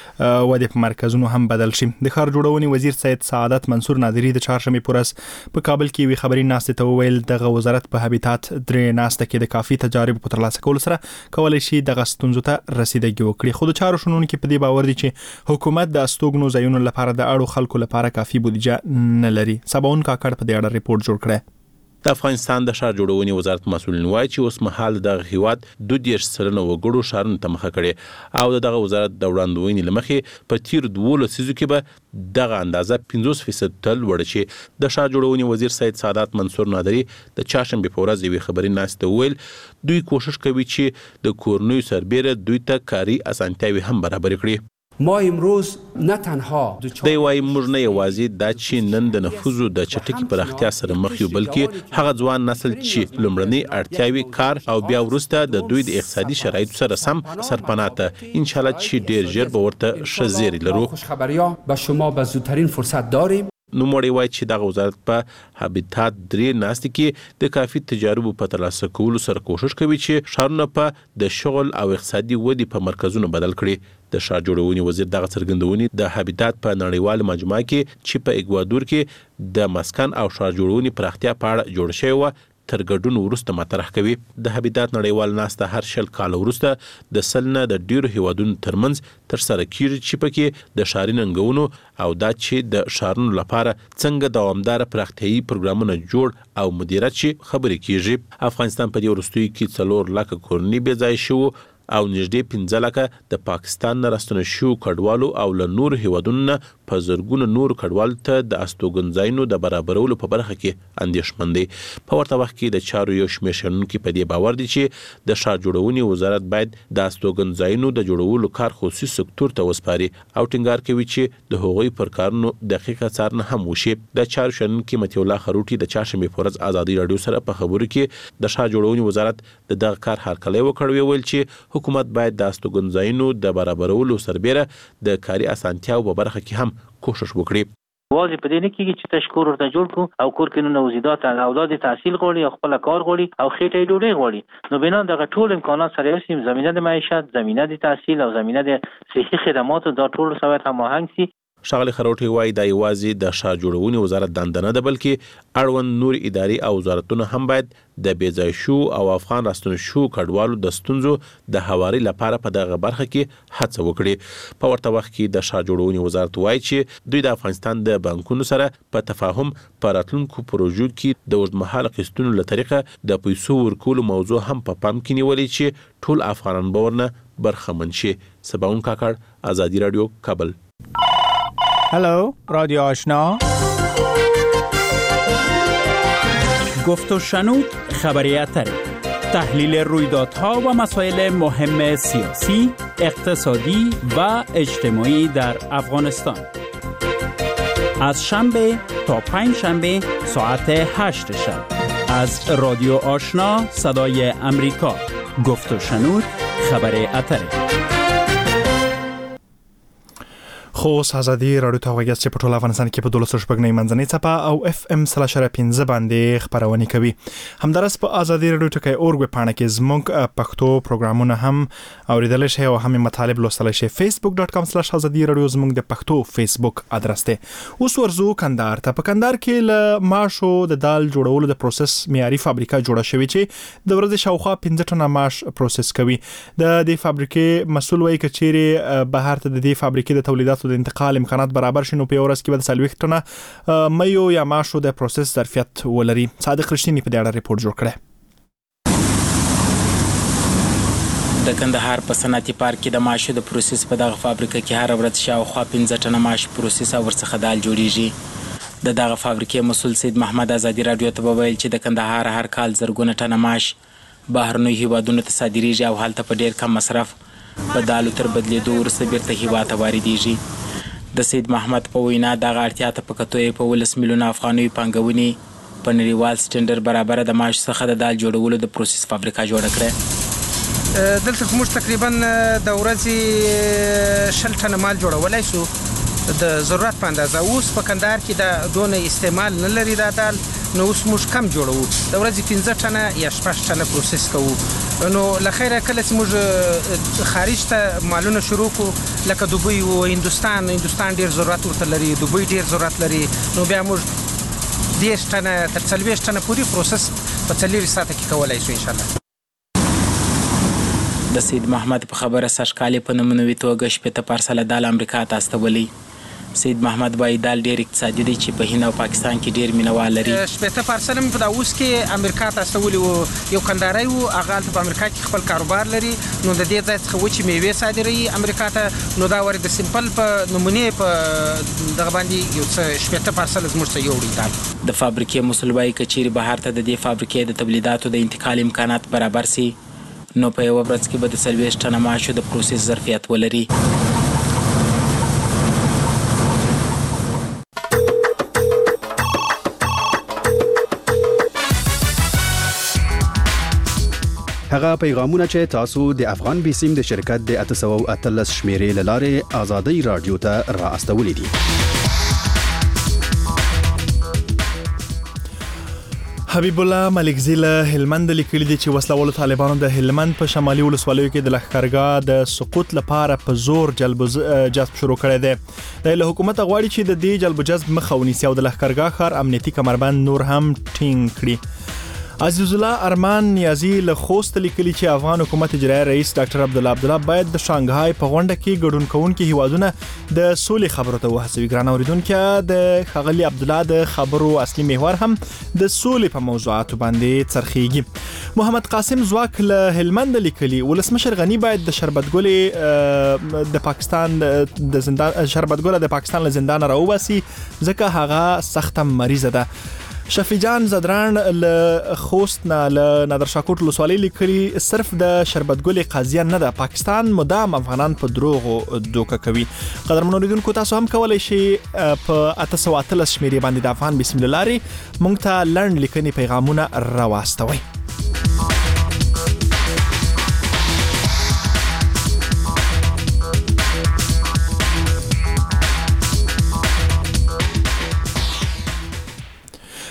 ودې په مرکزونو هم بدل شي. د ښار جوړونې وزیر سید سعادت منصور نادري د چهارشنبې په ورځ په کابل کې یوې خبري ناستې ته وویل دغه وزارت په هابیتات درې ناسته کې د کافي تجاربو په ترلاسه کولو سره کولی شي دغه ستونزو ته رسیدګي وکړي. خو د چارو شنونکي په دې باور دي چې حکومت د استوګنو ځایونو لپاره د اړو خلکو لپاره کافي بودیجه نه لري. سباون کاکړ په دې اړه ریپورت جوړ کړی.
د افغانستان د ښار جوړونې وزارت مسؤلین وایي چې اوس مهال د هیواد 22% وګړو ښارونو ته مخه کړي او دغه وزارت د وړاندوینې لمخې په تیر 2 لسیزو کې به دغه اندازه 50% ته لوړه شي. د ښار جوړونې وزیر سید سعادت منصور نادري د چهارشنبې په ورځ یوې خبري ناستې ویل دوی کوشش کوي چې د کورنیو سربېره دوی ته کاري اسانتیاوي هم برابر کړي.
ما امروز نه تنها
دی وایي موږ نه یوازې دا چې نن د نفوذو د چټکي پراختیا سره مخ یو، بلکې هغه ځوان نسل چې لومړنۍ اړتیاوي کار او بیا وروسته د دوی د اقتصادي شرایطو سره سم سرپناه ته ان شاء الله چې ډیر ژر به ورته ښه زیری لرو.
خوشخبریا به شما به زودترین فرصت داریم.
نوموړی وایي چې دغه وزارت په هابیتات درې ناستې کې د کافي تجاربو په ترلاسه کولو سره کوشش کوي چې ښارونه په د شغل او اقتصادي ودې په مرکزونو بدل کړي. د ښار جوړونې وزیر دغه څرګندونې د هابیتات په نړیواله مجموعه کې چې په اکوادور کې د مسکن او ښار جوړونې پراختیا په اړه جوړ شوی و تر ګډون وروسته مطرح کوي. د هابیتات نړیوال ناسته هر 20 کال وروسته د سلنه د ډیرو هیوادونو ترمنځ تر سره کیږي چې پکې د ښاري ننګونو او دا چې د ښارونو لپاره څنګه دوامدار پراختیايي پروګرامونه جوړ او مدیریت شي خبرې کیږي. افغانستان په دې وروستیو کې 4 لک کورنۍ بې ځای شو او نږدې 15 لکه د پاکستان نه راستنه شو کډوالو او له نور هیوادونو نه په زرګونو نور کډوالو ته د استوګن ځایونو د برابرولو په برخه کې اندېښمن دي. په ورته وخت کې د چارو یو شمېر شنونکي په دې باور دي چې د ښار جوړونې وزارت باید د استوګن ځایونو د جوړولو کار خصوصي سکتور ته وسپاري او ټینګار کوي چې د هغوی پر کارونو دقیقه څارنه هم وشي. د چارو شنونکي متي الله خروټي د چهارشنبې په ورځ ازادي رادیو سره په خبرو کې د ښار جوړونې وزارت د دغه کار هرکلی وکړ. ویل چې حکومت باید د استوګن ځایونو د برابرولو سربېره د کاري اسانتیاو په برخه کې هم کوشش وکړي.
واځي په دې نه کېږي چې تشکور ورته جوړ کو او کور کې نو وزیدات او د تحصیل غوړي او خپل کار غوړي او خېټه ډوډۍ غوړي نو بنا دغه ټول امکانات سره یو زمينه د معیشت، زمينه د تحصیل او زمينه د صحي خدماتو د ټول سره هماهنګ شي.
ښاغلي خروټي وایي دا یوازې د ښار جوړونې وزارت دنده نه ده بلکې اړوند نور اداري او وزارتونه هم باید د بېځای شو او افغان راستون شو کډوالو د ستونزو د هواري لپاره په دغه برخه کې هڅه وکړي. په ورته وخت کې د ښار جوړونې وزارت وایي چې دوی د افغانستان د بانکونو سره په تفاهم په راتلونکو پروژو کې د اوږدمهاله قسطونو له طریقه د پیسو ورکولو موضوع هم په پام کې نیولې چې ټول افغانان به ورنه برخمن شي. سباون کاکړ، آزادی رادیو، کابل.
هلو رادیو آشنا، گفت و شنود خبری اتری، تحلیل رویدادها و مسائل مهم سیاسی، اقتصادی و اجتماعی در افغانستان از شنبه تا پنجشنبه ساعت 8 شب از رادیو آشنا صدای امریکا. گفت و شنود خبری اتری.
خو آزادی رادیو ته وګورئ چې په ټول افغانستان کې په 12 منځنۍ څپه او FM 3.15 باندې خبرونه کوي. همدارس په آزادی رادیو ټکی اورګ پاڼه کې زموږ پښتو پروګرامونه هم اوریدل شي او هم مطالب لوستل شي. facebook.com/azadi radio زموږ د پښتو فیسبوک ادرس دی. اوس ورزو کندهار ته. په کندهار کې ل ماشو د دال جوړولو د پروسس معیاري فابریکه جوړه شوې چې د ورځې شاوخوا 15 ټنه ماش پروسس کوي. د دې فابریکې مسول وایي کچېره بهر ته د دې فابریکې د تولیداتو د انتقال امکانات برابر شي نو په ورځ کې به 40 ټنه مېو یا ماشو د پروسس ظرفیت ولري. صادق رښتینی په دې اړه ریپورت جوړ کړی.
د کندهار په صنعتي پارک کې د ماشو د پروسس په دغه فابریکه کې هر ورځ شاوخوا 15 ټنه ماش پروسس او ورڅخه دال جوړیږي. د دغه فابریکې مسول سید محمد آزادی رادیو ته وویل چې د کندهار هر کال زرګونه ټنه ماش بهرنیو هیوادونو ته صادریږي او هلته په ډیر کم مصرف په دالو تر بدلیدو وروسته بیرته هیواد ته واردیږي. د سید محمد په وینا دغه اړتیا ته په کتو یې په 10 میلیونه افغانیو پانګونې په نړیوال سټنډرډ برابر د ماش څخه د دال جوړولو د پروسس فابریکه جوړه کړه.
دلته موږ تقریبا د ورځې 20 ټنه مال جوړولای شو د ضرورت په اندازه. اوس په کندهار کې د دونه استعمال نه لري دا دال، نو اوس موږ کم جوړو. د ورځې 15 ټنه یا 16 ټنه پروسس کوو. نو لخیره کله چې موږ خارج ته مالونه شروع کو لکه دوبۍ او هندستان ډیر ضرورت ورته لري، دوبۍ ډیر ضرورت لري، نو بیا موږ 10 ټنه تر 40 ټنه پوری پروسس په 4 ساعته کې کولای شو ان شاء الله.
د سید محمد په خبره سشکالي په نمونوي توګه شپته پارسله دال امریکا ته استولي. سید محمد وایي دال ډیر اقتصادي دی چې په هند او پاکستان کې ډیر مینوال لري.
شپته پارسله په داوس کې امریکا ته استولي او یو کندهاري او هغه په امریکا کې خپل کاروبار لري، نو د دې ځای څخه وچی میوه صادروي امریکا ته، نو دا ورته سیمپل په نمونه په دغه باندې یو څه شپته پارسله زموږ ته یوړي دال.
د فابریکې مسول وایي کچېری بهر ته د دې فابریکې د تولیداتو د انتقال امکانات برابر سي نو په یو ورځ کې به د 40 ټنه ماشو د پروسس ظرفیت ولري.
هغه پیغامونه چې تاسو د افغان بیسیم د شرکت د 813 شمیرې لاره آزادی رادیو ته را استولې دي.
حبیب الله ملکزی له هلمند لیکلي دي چې وسلوالو طالبانو د هلمند په شمالي ولسوالیو کې د لښکرګاه د سقوط لپاره په زور جذب شروع کړی دی. د حکومت غواړي چې د دې جلب جذب مخه ونیسي او د لښکرګاه ښار امنیتي کمربند نور هم ټینګ کړي. عزیز الله ارمان نیازی له خوست لیکلي چې افغان حکومت اجرایی رئیس ډاکټر عبدالله باید د شانګهای په غونډه کې ګډون کوونکي هیوادونه د سولې خبرو ته وهڅوي. ګران اوریدونکو د خغلی عبدالله د خبرو اصلي محور هم د سولې په موضوعاتو باندې څرخيږي. محمد قاسم زواک له هلمند لیکلي ولسمشر غنی باید د شربتګل د پاکستان د زندان شربتګل د پاکستان له زندان راوباسي ځکه هغه سخت مریضه ده. شفیع جان زدران له خوست نه له نادرشاکوټ لسوالي لیکلي صرف د شربتګل قاضیان نه ده، پاکستان مدام افغانان په دروغو دوکه کوي. قدرمن اوریدونکو تاسو هم کولای شئ په 813 شمیرې باندې د افغان بسم الله لاري مونږ ته لړن لیکنی پیغامونه راواستوي.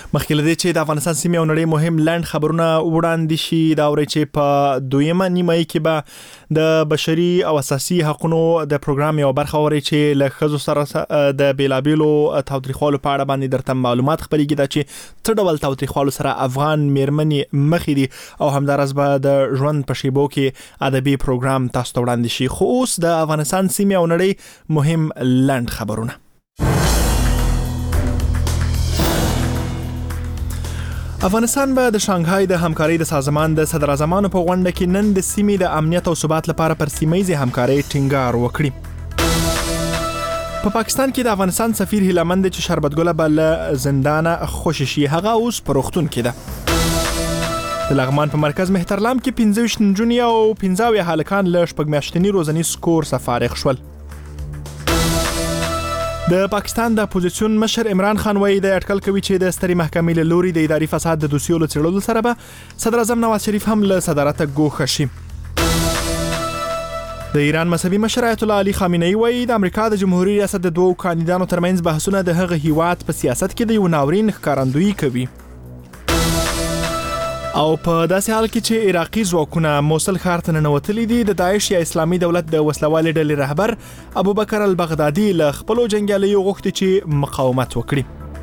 مخکې له دې چې د افغانستان سیمې او نړۍ مهم لنډ خبرونه وړاندې شي دا اوري چې په دویمه نیمه کې به د بشري او اساسي حقوقو د پروګرام یو برخه اوري چې له ښځو سره د بیلابیلو تاوتریخوالو په اړه باندې درته معلومات خبرېږي دا چې څه ډول تاوتریخوالو سره افغان میرمنې مخې دي او همدارس به د ژوند په شیبو کې ادبي پروګرام تاسو ته وړاندې شي. خو اوس د افغانستان سیمې او نړۍ مهم لنډ خبرونه. افغانستان به د شانګهای د همکارۍ د سازمان د صدر اعظمانو په غونډه کې نن د سیمې د امنیت او ثبات لپاره پر سیمه‌ییزې همکارۍ ټینګار وکړي. په پاکستان کې د افغانستان سفیر هیلمند چې شربتګله بل زندانه خوشی شي هغه اوس په روغتون کې ده. د لغمان په مرکز مهترلام کې 15 نجونې او 15 هلکان له شپږ میاشتني روزنیز کورس فارغ شول. د پاکستان د اپوزیسیون مشر عمران خان وایي د اټکل کوي چې د ستري محکمې له لوري د اداري فساد د دوسیو له څېړلو سره به صدر اعظم نواز شریف هم له صدارت ګوښه شي. د ایران مذهبي مشر آیت الله علي خامنه‌ای وایي د امریکا د جمهوریت ریاست د دوو کاندیدانو ترمنځ بحثونه د هغه هیواد په سیاست کې د یو ناورین ښکارندویي کوي. او په داسې حال کې چې عراقي ځواکونه موصل ښار ته ننوتلي دي د داعش یا اسلامي دولت د وسلوالې ډلې رهبر ابوبکر البغدادي له خپلو جنګیالیو غوښتي چې مقاومت وکړي.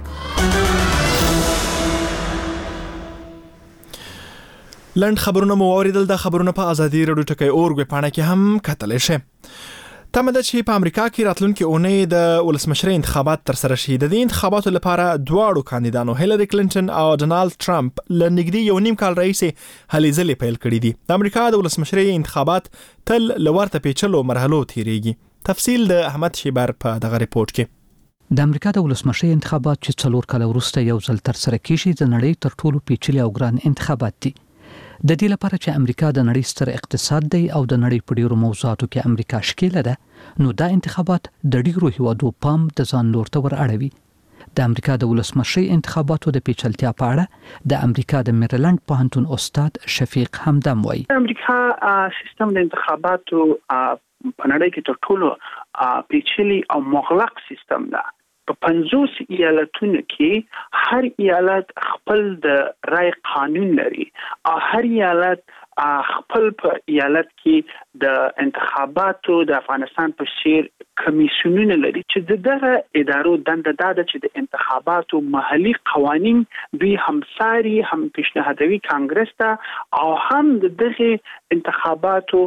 لنډ خبرونه مو اوریدل. د خبرونه په ازادي رادیو ټکی اور ویبپاڼه کې هم کتلی شئ. تمه ده چې په امریکا کې راتلونکي اونۍ د ولسمشرۍ انتخابات ترسره شي. د دې انتخاباتو لپاره دواړو کاندیدانو هیلری کلینټن او ډونالد ټرمپ له نږدې یو نیم کال راهیسې هلې ځلې پیل کړي دي. د امریکا د ولسمشرۍ انتخابات تل له ورته پیچلو مرحلو تیریږي. تفصیل د احمد شیبر په دغه ریپورت کې.
د امریکا د ولسمشرۍ انتخابات چې 4 کال وروسته یو ځل ترسره کیږي د نړۍ تر ټولو پیچلي او ګران انتخابات دي. د دې لپاره چې امریکا د نړۍ ستر اقتصاد دی او د نړۍ په ډیرو موضوعاتو کې امریکا شکیله ده نو دا انتخابات د ډیرو هیوادو پام د ځان لور ته ور اړوي. د امریکا د ولسمشرۍ انتخاباتو د پیچلتیا په اړه د امریکا د میریلند پوهنتون استاد شفیق همدم وایي.
امریکا سیستم د انتخاباتو په نړۍ کې تر ټولو پیچلي او مغلق سیستم ده. په 50 ایالتونو کې هر ایالت خپل د رای قانون لري او هر ایالت خپل په ایالت کې د انتخاباتو د افغانستان په شیر کمیسیونونه لري چې دغه ادارو دنده ده چې د انتخاباتو محلي قوانين دوی همساري هم پیشنهادوي کانګرس ته او هم دغه انتخاباتو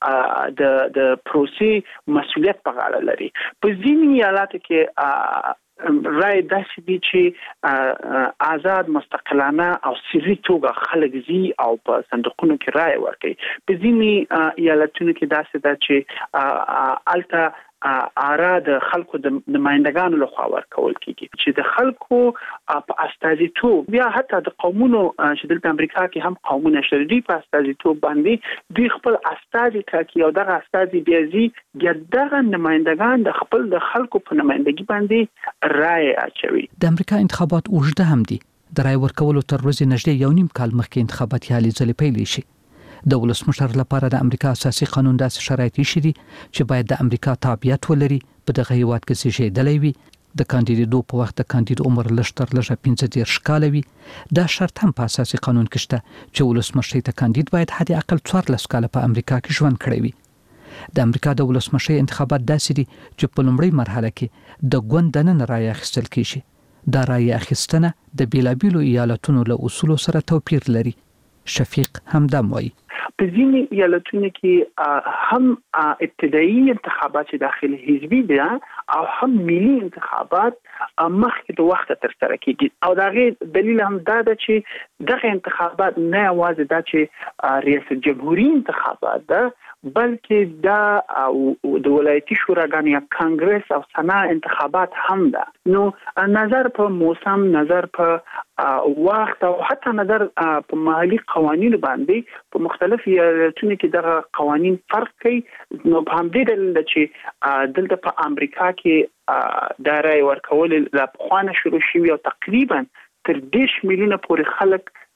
د پروسې مسؤلیت په غاړه لري. په ځینې ایالاتو کې رای داسې دي چې آزاد مستقلانه او سری توګه خلک زی او په صندوقونو کې رای ورکوي. په ځینې ایالتونو کې داسې ده چې الته آرا د خلکو د نمائندگانو لخوا ورکول کیږي چې د خلکو په استازیتوب بیا حتی د قومونو چې د امریکا کې هم قومونه شته په استازیتوب باندې دوی خپل استازي ټاکي او دغه استازي بیا زی دغه نمائندگان د خپل د خلکو په نمائندګي باندې رائے اچوي.
د امریکا انتخابات اوږده هم دي. د رائے ورکولو تر ورځې نږدې یو نیم کال مخکې انتخابات هلې ځلې پیل شي. د ولسمشر لپاره د امریکا اساسي قانون داسې شرایط شری چې باید د امریکا تابعیت ولري په دغه هیواد کې زیږیدلی وي د کاندیدو په وخت د کاندید عمر لږ تر لږه 15 کاله وي. دا شرط هم په اساسي قانون کې شته چې ولسمشر ته کاندید باید حد اقل 14 کاله په امریکا کې ژوند کړی وي. د امریکا د ولسمشر انتخابات داسې دي چې په لومړۍ مرحله کې د ګوند دننه رای اخیستل کیږي. دا رای اخیستنه د بیلابیلو ایالتونو له اصولو سره توپیر لري. شفیق همدم وایي.
په ځینې ایالتونو کې هم ابتدایي انتخابات چې داخلي حزبي دي او هم ملي انتخابات مخکې د وخت ترسره کیږي او دغه دلیل هم دا ده چې دغه انتخابات نه یوازې دا چې ریاست جمهوریت انتخابات ده بلکې دا د ولایتي شوراګانو یا کانګرس او سنا انتخابات هم ده. نو نظر په موسم، نظر په وخت او حتی نظر په محلي قوانینو باندې په مختلف ایالتونو کې دغه قوانین فرق کوي. نو په همدې دلیل چې دلته په امریکا کې دا رای ورکول لا پخوانه شروع شوی او تقریبا تر 10 میلیونه پورې خلک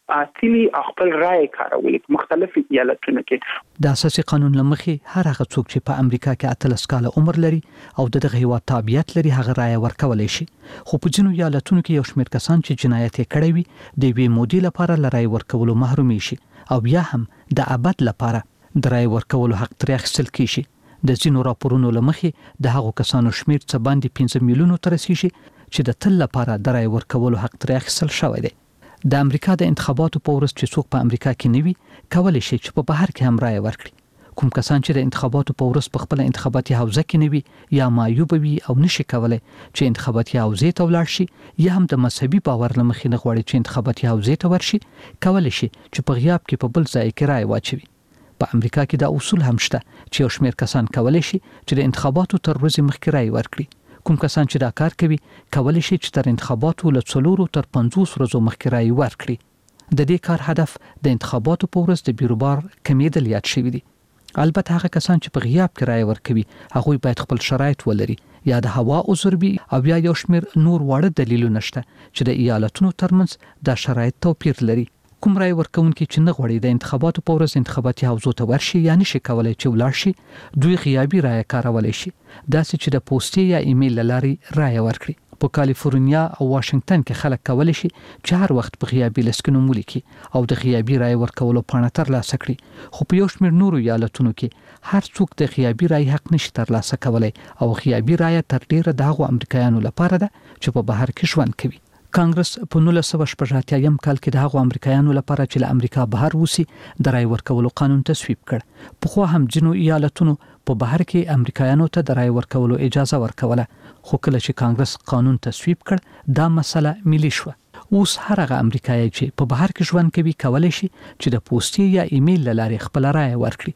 تلی خپل رائے کاروي مختلفو ایالتونو کې.
د اساسي قانون لمخې هر هغه څوک چې په امریکا کې 13 کال عمر لري او دغه هیواد تابعیت لري هغه رائے ورکولای شي. خو په ځینو ایالتونو کې یو شمېر کسان چې جنایت کړی وي د وی مودې لپاره لرای ورکولو محروم شي او بیا هم د ابد لپاره د رائے ورکولو حق ترې اخیستل کیږي. د ځینو راپورونو لمخې د هغو کسانو شمېر څه باندې 15 میلیونو ته رسیږي چې د تل لپاره د رائے ورکولو حق ترې اخیستل شوی دی. د امریکا د انتخاباتو په ورځ چې څوک په امریکا کې نوي کولای شي چې په بهر کې هم رائے ورکړي. کوم کسان چې د انتخاباتو په ورځ په خپل انتخاباتي حوزه کې نوي یا معیوب وي او نشي کولای چې انتخاباتي حوزه ته ولاړ شي یا هم د مذهبي باور لمخې نه غواړي چې انتخاباتي حوزه ته ورشي کولای شي چې په غیاب کې په بل ځای کې رائے واچوي. په امریکا کې د اصول هم شته چې یو شمېر کسان کولای شي چې د انتخاباتو تر ورځې مخکې رائے ورکړي. کوم کسان چې دا کار کوي کولای شي چې تر انتخاباتو له 4 تر 50 ورځې مخکې رائے ورکړي. د دې کار هدف د انتخاباتو په ورځ د بیروبار کمیدل یاد شوی دی. البته هغه کسان چې په غیاب کې رائے ورکوي هغه باید خپل شرایط ولري یا د هوا عذر وي او یا یو شمېر نور واړه دلیلونه شته چې د ایالتونو ترمنځ د شرایط توپیر لري. کوم رائے ورکوونکي چې نه غواړي د انتخاباتو په ورځ انتخاباتي حوزو ته ورشي یا نشي کولای چې ولاړ شي دوی غیابي رائے کارولای شي داسې چې د پوسټي یا ایمیل لارې رائے ورکړي. په کالیفورنیا او واشنگټن کې خلک کولای شي چې هر وخت په غیابي لسکنو مولیکي او د غیابي رائے ورکولو پاڼه ترلاسه کړي. خو په یو شمېر نورو ایالتونو کې هر څوک د غیابي رائے حق نشي ترلاسه کولای او غیابي رائے تر ډیره د هغو امریکایانو لپاره ده چې په بهر کې ژوند کوي. کانګرس په 1988 کال کې د هغو امریکایانو لپاره چې له امریکا بهر وسی د رائے ورکولو قانون تصویب کړ. په خو هم جنو ایالتونو په بهر کې امریکایانو ته د رائے ورکولو اجازه ورکوله. خو کله چې کانګرس قانون تصویب کړ دا مسله ملي شو. اوس هر هغه امریکایي چې په بهر کې ژوند کوي کولای شي چې د پوسټي یا ایمیل لارې خپل رائے ورکړي.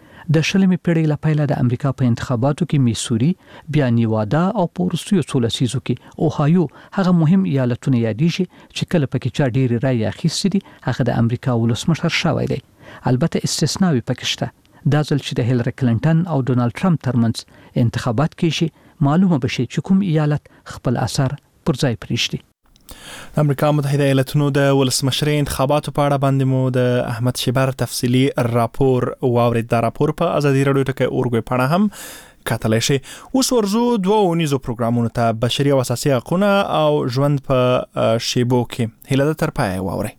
د شلمې پیړۍ له پیله د امریکا په انتخاباتو کې میسوري بیا نیوادا او په وروستیو څو لسیزو کې اوهایو هغه مهم ایالتونه یادېږي چې کله پکې چا ډېرې رایې اخیستې دي هغه د امریکا ولسمشر شوی دی. البته استثناوي پکې شته. دا ځل چې د هیلری کلینټن او ډونالد ټرمپ ترمنځ انتخابات کېږي معلومه بشي چې کوم ایالت خپل اثر پر ځای پرېږدي.
د امریکا متحده ایالاتونو د ولسمشرۍ انتخاباتو په اړه باندې مو د احمد شیبر تفصیلی راپور واورید. دا راپور په ازادي رادیو ټکی اورګوي پاڼه هم کتلای شي. اوس ورزو دوه اونیزو پروګرامونو ته بشري او اساسي حقوقونه او ژوند په شیبو کې هیله ده تر پای واوري.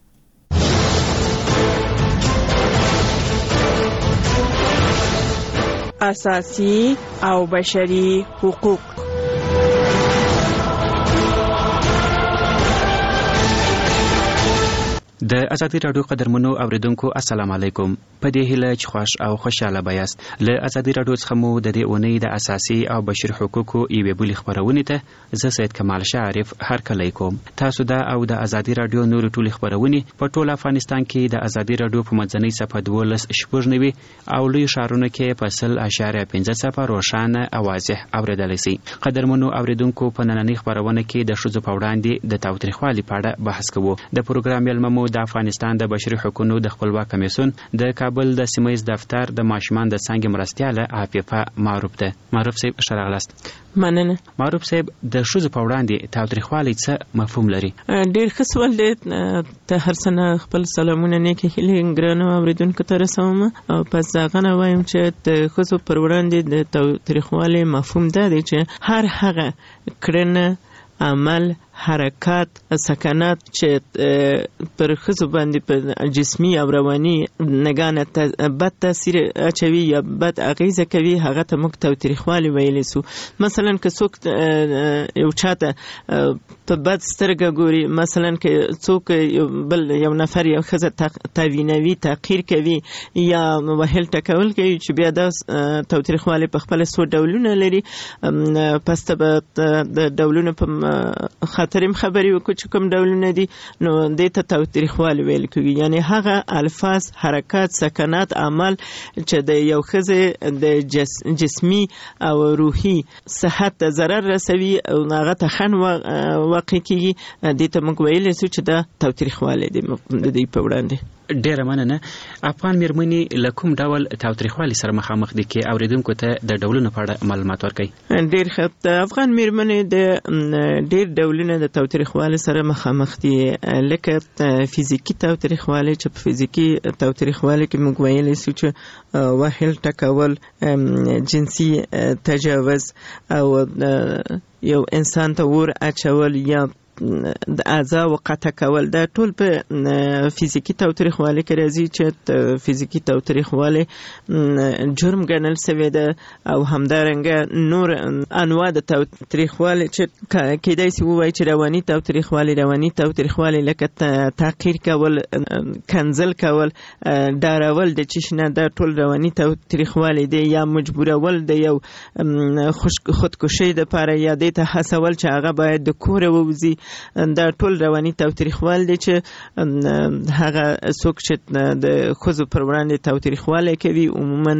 اساسي او بشري حقوق.
د ازادي رادیو قدرمنو اوریدونکو السلام علیکم. په دې هیله چې خوش او خوشاله بایاست. له ازادي رادیو څخه مو د دې اونۍ د اساسي او بشري حقوقو یوې بلې خبرونه ته زه سید کمال شعرف هرکلی کوم. تاسو دا او د ازادي رادیو نور ټولې خبرونه په ټول افغانستان کې د ازادي رادیو په منځنۍ صفحه 12.9 او لوی شهرونو کې په 0.5 روښانه او واضح اوریدلای شئ. قدرمنو اوریدونکو په نننۍ خبرونه کې د ښځو په وړاندې د تاوتریخوالي په اړه بحث کوو. د پروګرام یلممو د افغانستان د بشري حقوقو د خپلواک کمیسیون د کابل د سیمایي دفتر د ماشومان د څنګه مرستياله عفیفه معروف ده. معروف صاحب شراغلاست.
مننه.
معروف صاحب د ښځو په وړاندې تاوتریخوالي څه مفهوم لري؟
ډېر ښه سوال دی. ته هر څنګه خپل سلامونه نیکه هیلې ګرانو اوریدونکو ته رسوم او پس هغه نه وایم چې د ښځو پر وړاندې د تاوتریخوالي مفهوم ده چې هر هغه کړنه عمل حرکات سکنات چې پر ښځو باندې په جسمي او رواني نګانه بد تاثیر اچوي یا بد اغیزه کوي هغه ته موږ تاوتریخوالي ویلی سو. مثلا که څوک یو چاته په بد سترګه ګوري، مثلا که څوک بل یو نفر یو ښځه تاوینوي تحقیر کوي یا وهل ټکول کوي چې بیا دا تاوتریخوالي په خپل څو ډولونه لري. پس د ډولونو په خاطرم خبري وکړو چې کوم ډولونه دي نو دې ته تاوتریخوالي ویل کېږي. یعنی هغه الفاظ حرکات سکنات عمل چې د یو ښځې د جسمي او روحي صحت ته ضرر رسوي او هغه ته خنډ واقع کېږي دې ته موږ ویلی سو چې دا تاوتریخوالی دی د دې په وړاندې.
ډیره مننه. افغان میرمنې له کوم ډول تاوتریخوالي سره مخامخ دي کې اوریدونکو ته د ډولونو په اړه معلومات ورکړئ؟
ډیر ښه. د افغان میرمنې د ډیر ډولونه د تاوتریخوالي سره مخامخ دي، لکه فزیکی تاوتریخوالي چې په فزیکی تاوتریخوالي کې موږ ویلی سو چې وهل، ټکول، جنسي تجاوز او یو انسان ته ور اچول یا د اعضاء قطع کول، دا ټول په فزیکی تاوتریخوالي کې راځي چې فزیکی تاوتریخوالي جرم ګڼل شوی ده. او همدارنګه نور انواع د تاوتریخوالي چې کېدای شي ووایي چې رواني تاوتریخوالي لکه تحقیر کول، کنځل کول، ډارول د چشنه، دا ټول رواني تاوتریخوالي دی. یا مجبورول د یو خودکشي دپاره یا دې ته هڅول چې هغه باید د کوره ووځي، دا ټول رواني تاوتریخوال دی چې هغه څوک چې د ښځو پر وړاندې تاوتریخوالی کوي عموما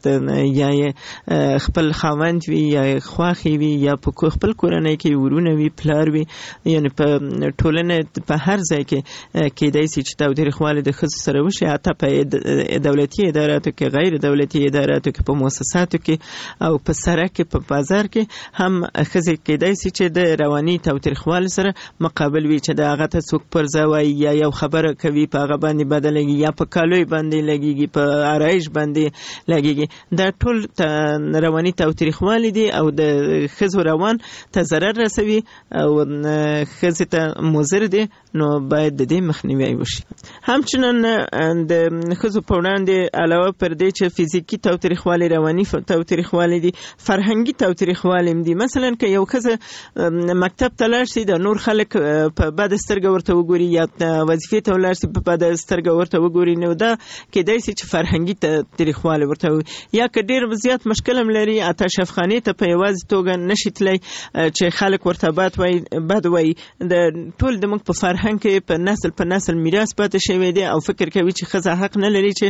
یا خپل خاوند وي یا خواښې وي یا په خپل کورنۍ کې ورونه وي، پلار وي، یعنی په ټولنه په هر ځای کې کېدای شي چې تاوتریخوالی د ښځو سره وشي، حتی په دولتي اداراتو کې، غیر دولتي اداراتو کې، په مؤسساتو کې او په سړک کې، په بازار کې هم ښځې کېدای شي چې د رواني تاوتریخوالي سره مقابل وي، چې د هغه ته څوک پرځه وایي یا یو خبره کوي په هغه باندې بدلېږي یا په کالوی باندې لګېږي، په آرایش باندې لګېږي. دا ټول رواني تاوتریخوالي دي او د ښځو روان ته ضرر رسوي او ښځې ته مضر دي، نو باید د دې مخنیوی وشي. همچنان د ښځو په وړاندې علاوه پر دې چې فزیکي تاوتریخوالي، رواني تاوتریخوالي دي، فرهنګي تاوتریخوالي هم دي. مثلا که یو ښځه مکتب ته لاړ شي، د نور خلک په بد سترګه ورته وګوري یا وظیفې ته ولاړ شي په بد سترګه ورته وګوري، نو دا کېدای شي چې فرهنګي تاوتریخوالی ورته وي. یا که ډېر زیات مشکل هم لري، آتش افغانۍ ته په یوازې توګه نشي تللی چې خلک ورته بد وایي. د ټول د موږ په فرهنګ کې په نسل میراث پاتې شوی دی او فکر کوي چې ښځه حق نه لري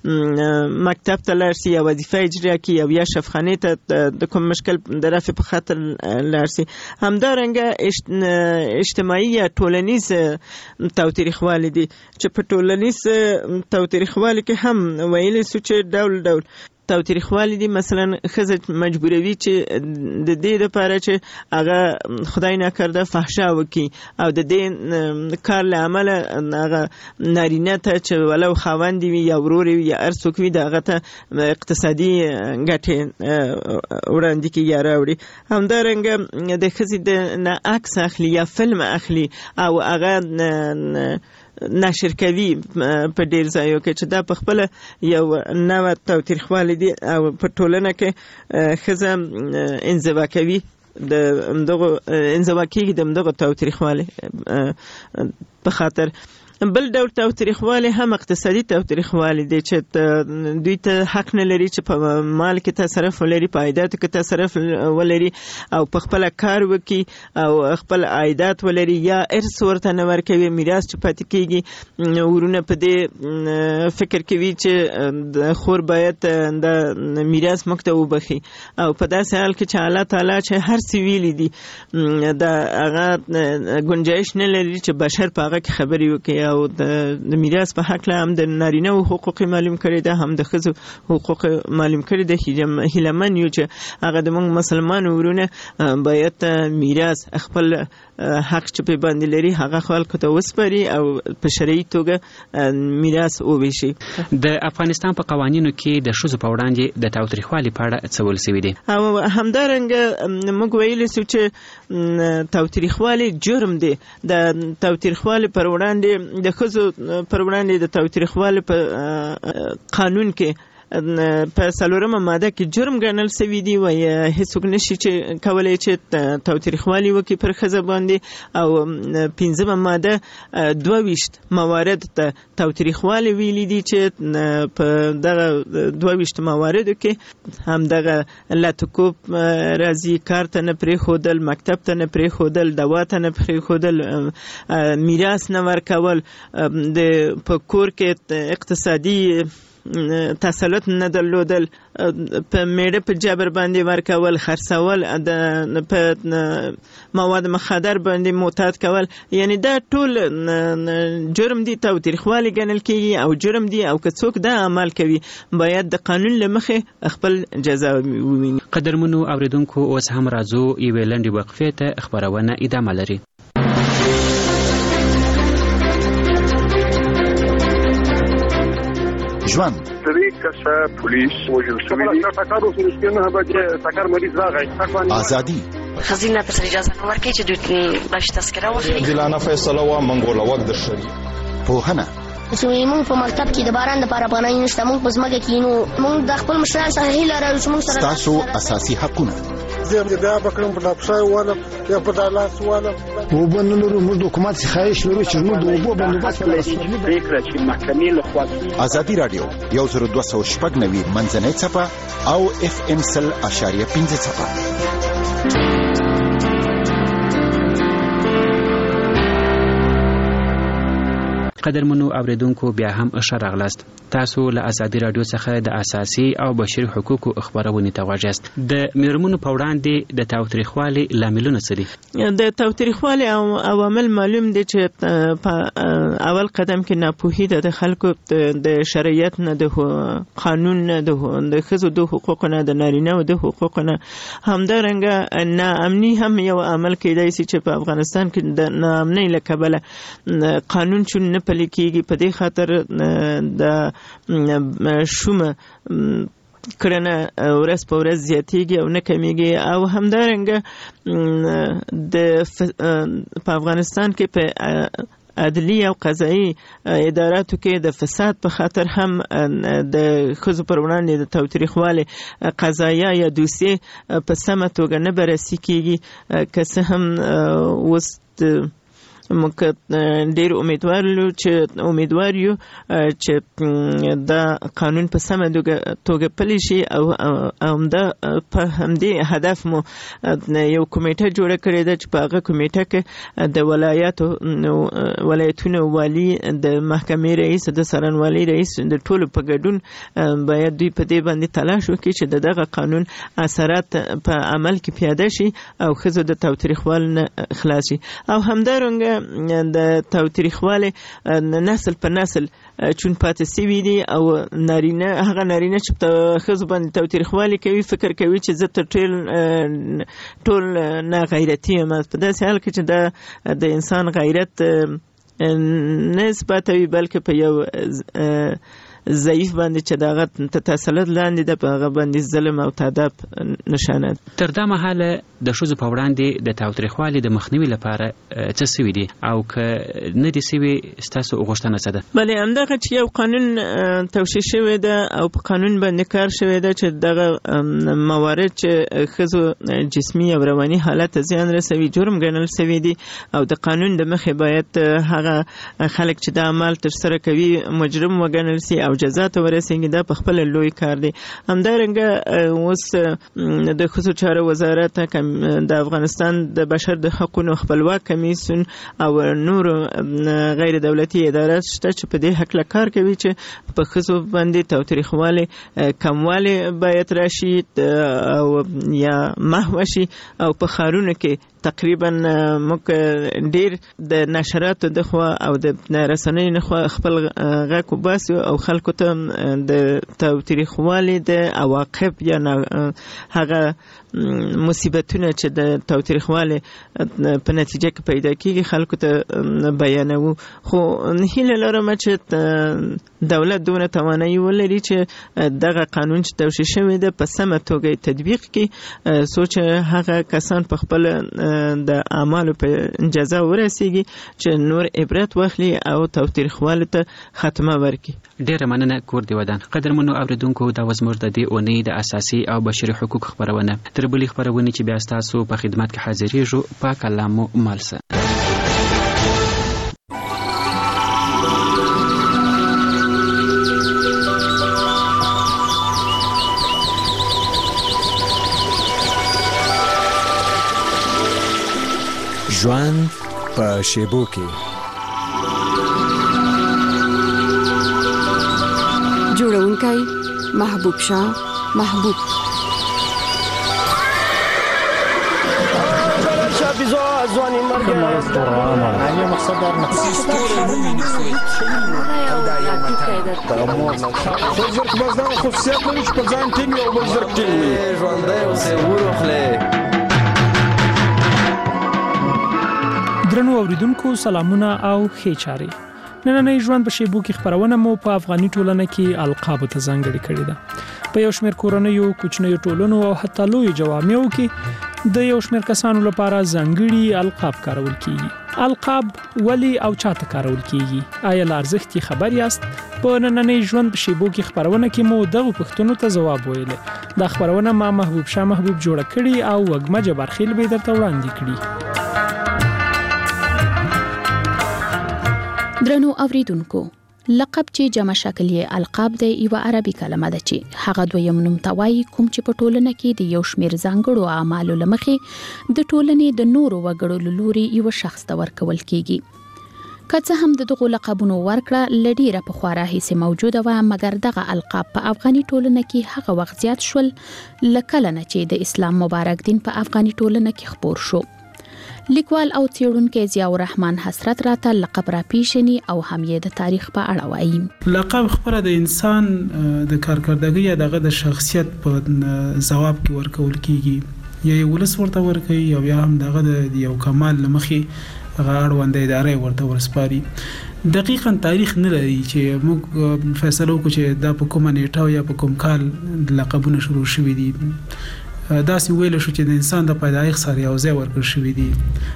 چې مکتب ته لاړ شي یا وظیفه اجرا کړي او یا شفخانې ته د کوم مشکل د رفع په خاطر لاړ شي. همدارنګه اجتماعي یا ټولنیز تاوتریخوالی دي چې په ټولنیز تاوتریخوالی کې هم ویلی سو چې ډول تاوتریخوالی دي. مثلا ښځه مجبوروي چې د دې لپاره چې هغه خدای ناکرده فحشا وکړي او د دې کار له امله هغه نارینه ته چې ولو خاوند وي یا ورور وي یا هر څوک وي، د هغه ته اقتصادي ګټې وړاندې کړي یا راوړي. همدارنګه د ښځې د نه عکس اخلي یا فلم اخلي او هغه نشر کوي په ډیر ځایو کې، چې دا په خپل یو نوع تاوتریخوالی دي او په ټولنه کې ښځه انزوا کوي، انزوا کېږي د همدغو تاوتریخوالي په خاطر. بل ډول تاوتریخوالی هم اقتصادي تاوتریخوالی دی چې دوی ته حق نه لري چې په مال کې تصرف ولري، په عایداتو کې تصرف ولري او په خپل کار وکړي او خپل عایدات ولري، یا ارث ورته نه ورکوي، میراث چې پاتې کېږي. ورونه په دې فکر کوي چې د خور باید د میراث موږ ته وبخي او په داسې حال کې چې الله تعالی چې هر څه ویلي دي د هغه ګنجایش نه لري چې بشر په هغه کې خبرې وکړي. او د میراث په حق له هم د نارینه او حقوق معلوم کړي ده، هم د ښځو حقوق معلوم کړي ده. هیلمن یو چې هغه د موږ مسلمان ورونه باید میراث خپل حق چې په باندې لري هغه خلکو ته وسپاري او په شرعي توګه میراث وویشي.
د افغانستان په قوانینو کې د ښځو په وړاندې د تاوتریخوالي په اړه څه ویل شوي دي؟
او همدارنګه موږ ویلی سو چې تاوتریخوالی جرم دی. د تاوتریخوالي پر وړاندې د ښځو پر وړاندې د تاوتریخوالي په قانون کې په 4مه ماده کې جرم ګڼل شوی دی و هیڅوک نشي چې کولای چې تاوتریخوالي وکړي پر ښځه باندې. او 5مه ماده 22 موارد ته تاوتریخوالي ویلي دي چې په دغه 22 مواردو کې هم دغه لاتکوب راځي، کار ته نه پرېښودل، مکتب ته نه پرېښودل، دوا ته نه پرېښودل، میراث نه ورکول، د په کور کې اقتصادي تسلط نه درلودل، په میړه په جبر باندې ورکول، خرڅول، په مواد مخدر باندې معتاد کول، یعنی دا ټول جرم دي، تاوتریخوالی ګڼل کېږي او جرم دي. او که څوک دا عمل کوي باید د قانون له مخې خپل جزا وویني.
قدرمنو اوریدونکو، اوس هم راځو یوې لنډې وقفې ته. خبرونه ادامه لري.
ژوند.
3 کسه پولیس وژل شوي دي. ټکر وسو نه به ټکر مریض راغی.
ازادي.
خزینه په اجازه نه ورکړي چې دوی باندې تذکره واخلي.
دلانه فیصله وا منګوله وخت د شری. پوهنه.
موږ په مکتب کې د باران لپاره پناه نشته. موږ په ځمکه کې نو موږ د خپل مشرانو سره هیله لرو چې موږ سره
تاسو اساسي حقونه.
زه بیا بکرم په لاپشای والا یا په دالاس والا وبنلو موږ حکومت خواهش لرو چې موږ د وبو بندوبست ولرو.
فکر چې محکمې له خوا
ازادي رادیو 10290 منځنۍ صفه او FM 100.5 صفه.
قدرمنو اوریدونکو بیا هم ښه راغلاست. تاسو له ازادي رادیو څخه د اساسي او بشري حقوقو خبرونه ته واجست. د میرمنو په وړاندې د تاوتریخوالي لاملونه څه دي؟
د تاوتریخوالي عوامل معلوم دي چې په اول قدم کې ناپوهي د خلکو د شرعیت نه، د قانون نه، د ښځو د حقوقو نه، د نارینه د حقوقو نه، همدارنګه ناامني هم یو عامل کېدای شي چې په افغانستان کې د ناامنۍ له کبله قانون چون نه پلي کېږي. په دې خاطر د شومه کړنه ورځ په ورځ زیاتېږي او نه کمیږي. او همدارنګه په افغانستان کې په عدلی او قضایي اداراتو کې د فساد په خاطر هم د ښځو پر وړاندې د تاوتریخوالي قضایا یا دوسیې په سمه توګه نه بررسي کېږي. که څه هم اوس موږ ډېر امیدوار یو چې دا قانون په سمه توګه پلی شي او همدا په همدې هدف مو یو کمیټه جوړه کړې ده چې په هغه کمیټه کې د ولایتونو والي، د محکمې رئیس، د څارنوالۍ رئیس، د ټولو په ګډون باید دوی په دې باندې تلاش وکړي چې دغه قانون اثرات په عمل کې پیاده شي او ښځو د تاوتریخوالي نه خلاص شي. او همدارنګه د تاوتریخوالي نسل په نسل چون پاتې سوي دي او هغه نارینه چې په ښځو باندې تاوتریخوالي کوي فکر کوي چې زه تر ټول نه غیرتي یم. په داسې حال کې چې د انسان غیرت نه اثباتوي بلکې په یو ضعیف باندې چې دغه تسلط لاندې د هغه باندې ظلم او تعذاب نشانه.
تر دا مهاله د ښځو په وړاندې د تاوتریخوالي د مخنیوي لپاره څه سوي دي او که نه دي سوي ستاسو غوښتنه څه ده؟
بلې همدغه چې یو قانون توشیح شوی ده او په قانون باندې کار شوی ده چې دغه موارد چې ښځو جسمي او رواني حالت ته زیان رسوي جرم ګڼل سوي دي او د قانون د مخې باید هغه خلک چې د عمل ترسره کوي مجرم وګڼل سي او جزا ته ورسیږي. دا په خپل لوی کار دی. همدارنګه اوس د ښځو چارو وزارت د افغانستان د بشر د حقوقو خپلواک کمیسیون او نور غیر دولتي ادارات شته چې په دې حق کار کوي چې په ښځو باندې تاوتریخوالي کموالی باید راشي او یا محو شي. او په ښارونو کې تقریبا موږ ډیر د نشراتو د خوا او د رسنیو نه خوا خپل غږ وباسو او خلکو ته د تاوتریخوالي د عواقب یا هغه مصیبتونه چې د تاوتریخوالي په نتیجه کې پیدا کیږي خلکو ته بیانوو. خو هیله لرم چې دولت دونه توانایي ولري چې دغه قانون چې توشیح شوی ده په سمه توګه تطبیق کړي څو چې هغه کسان په خپل د اعمالو په جزا ورسیږي چې نور عبرت واخلي او تاوتریخوالي ته خاتمه ورکړي.
ډیره مننه کور دی ودان. قدرمنو اوریدونکو دا وزمر د دې اونۍ د اساسي او بشري حقوق خبرونه تر بلې خبرونه چې بیا تاسو په خدمت کې حاضرېږو پاک الله مو مالسه.
ژوند په شیبو کې
جوړونکی محبوب شاه محبوب
ځواني مرګ نه مقصد در نه زرک بازار خصوصیت لري چې په ځان ټینګ او بل زرک ټینګ ژوندۍ اوسې ورخله.
درنو اوریدونکو سلامونه او ښه چاري.
نننۍ ژوند په شیبو کې خبرونه مو په افغاني ټولنه کې القاب ته ځانګړي کړي ده. په یو شمېر کورنیو، کوچنیو ټولنو او حتی لوی جوامعو کې د یو شمېر کسانو لپاره ځانګړي القاب کارول کیږي. القاب ولی او چاته کارول کیږي؟ آیا له ارزښت کې خبر یاست؟ په نننۍ ژوند په شیبو کې خبرونه کې مو دغه پوښتنو ته ځواب ویلې. دا خبرونه ما محبوب شاه محبوب جوړه کړي او وګمه جبارخیل به درته وړاندې کړي.
درنو اوریدونکو، لقب چې جمع شکل یې القاب دی یو عربي کلمه ده چې هغه دویم نوم ته وایي کوم چې په ټولنه کې د یو شمېر ځانګړو اعمالو له مخې د ټولنې د نورو وګړو له لوري یو شخص ته ورکول کیږي. که څه هم د دغو لقبونو ورکړه له ډیره پخوا راهیسې موجوده وه، مګر دغه القاب په افغاني ټولنه کې هغه وخت زیات شول له کله نه چې د اسلام مبارک دین په افغاني ټولنه کې خپور شو. لیکوال او څېړونکی ضیاء الرحمن حسرت راته لقب را پیژني او هم یې د تاریخ په اړه وایي.
لقب خپله د انسان د کارکردګۍ یا دغه د شخصیت په ځواب کې ورکول کیږي، یا یو ولس ورته ورکوي او یا هم دغه د یو کمال له مخې هغه اړونده ادارې ورته ورسپاري. دقیقاً تاریخ نه لري چې موږ فیصله وکړو چې دا په کومه نیټه یا په کوم کال لقبونه شروع شوي دي. داسې ویل شو چې د انسان د پیدایښت سره یو ځای ورکړل شوی دی.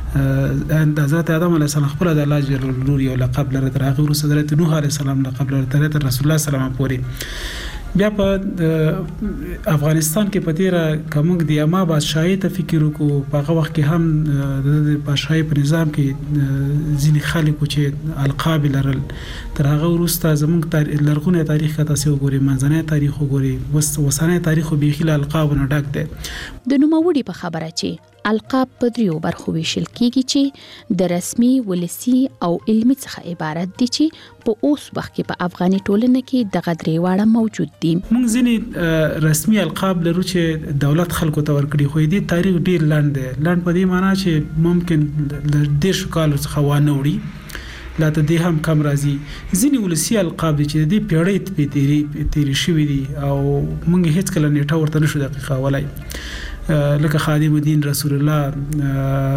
د حضرت آدم علیه السلام خپل د الله جل جلاله یو لقب لري، تر هغه وروسته حضرت نوح علیه السلام لقب لري، تر رسول الله صلی الله علیه وسلم پورې. بیا په افغانستان کې په تیره کومګ د یما بادشاہي ته فکر وکړو. په هغه وخت کې هم د بادشاہي په نظام کې ځینې خلکو چې القاب لرل، تر هغه وروسته زموږ لرغونی تاریخ ته تاسو وګورئ، منځنی تاریخ وګورئ، وسنی تاریخ بیخي له القابونو ډک دی.
د نوموړي په خبره چې القاب په دریو برخو ویشل کیږي چې د رسمي، ولسی او علمي څخه عبارت دي چې په اوس وخت کې په افغاني ټولنه کې دغه درې واړه موجود دي.
موږ ځینې رسمي القاب لرو چې دولت خلکو ته ورکړي، خو دې تاریخ ډیر لنډ دی. لنډ په دې معنی چې ممکن د 10 کالو څخه وانه وړي، لا ته دې هم کم راځي. ځینې ولسی القاب دي چې دې پیړۍ په تیری شوي دي او موږ هیڅ کله نیټه ورته نشو دقیقه ولای، لکه خادم الدین رسول الله،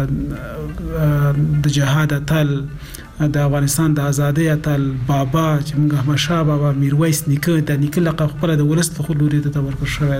د جهاد اتل، د افغانستان د ازادۍ اتل بابا چې موږ احمد شاه بابا، میرویس نیکه، د نیکه لقب خپل د ولس په لوري ته ورکړل شوی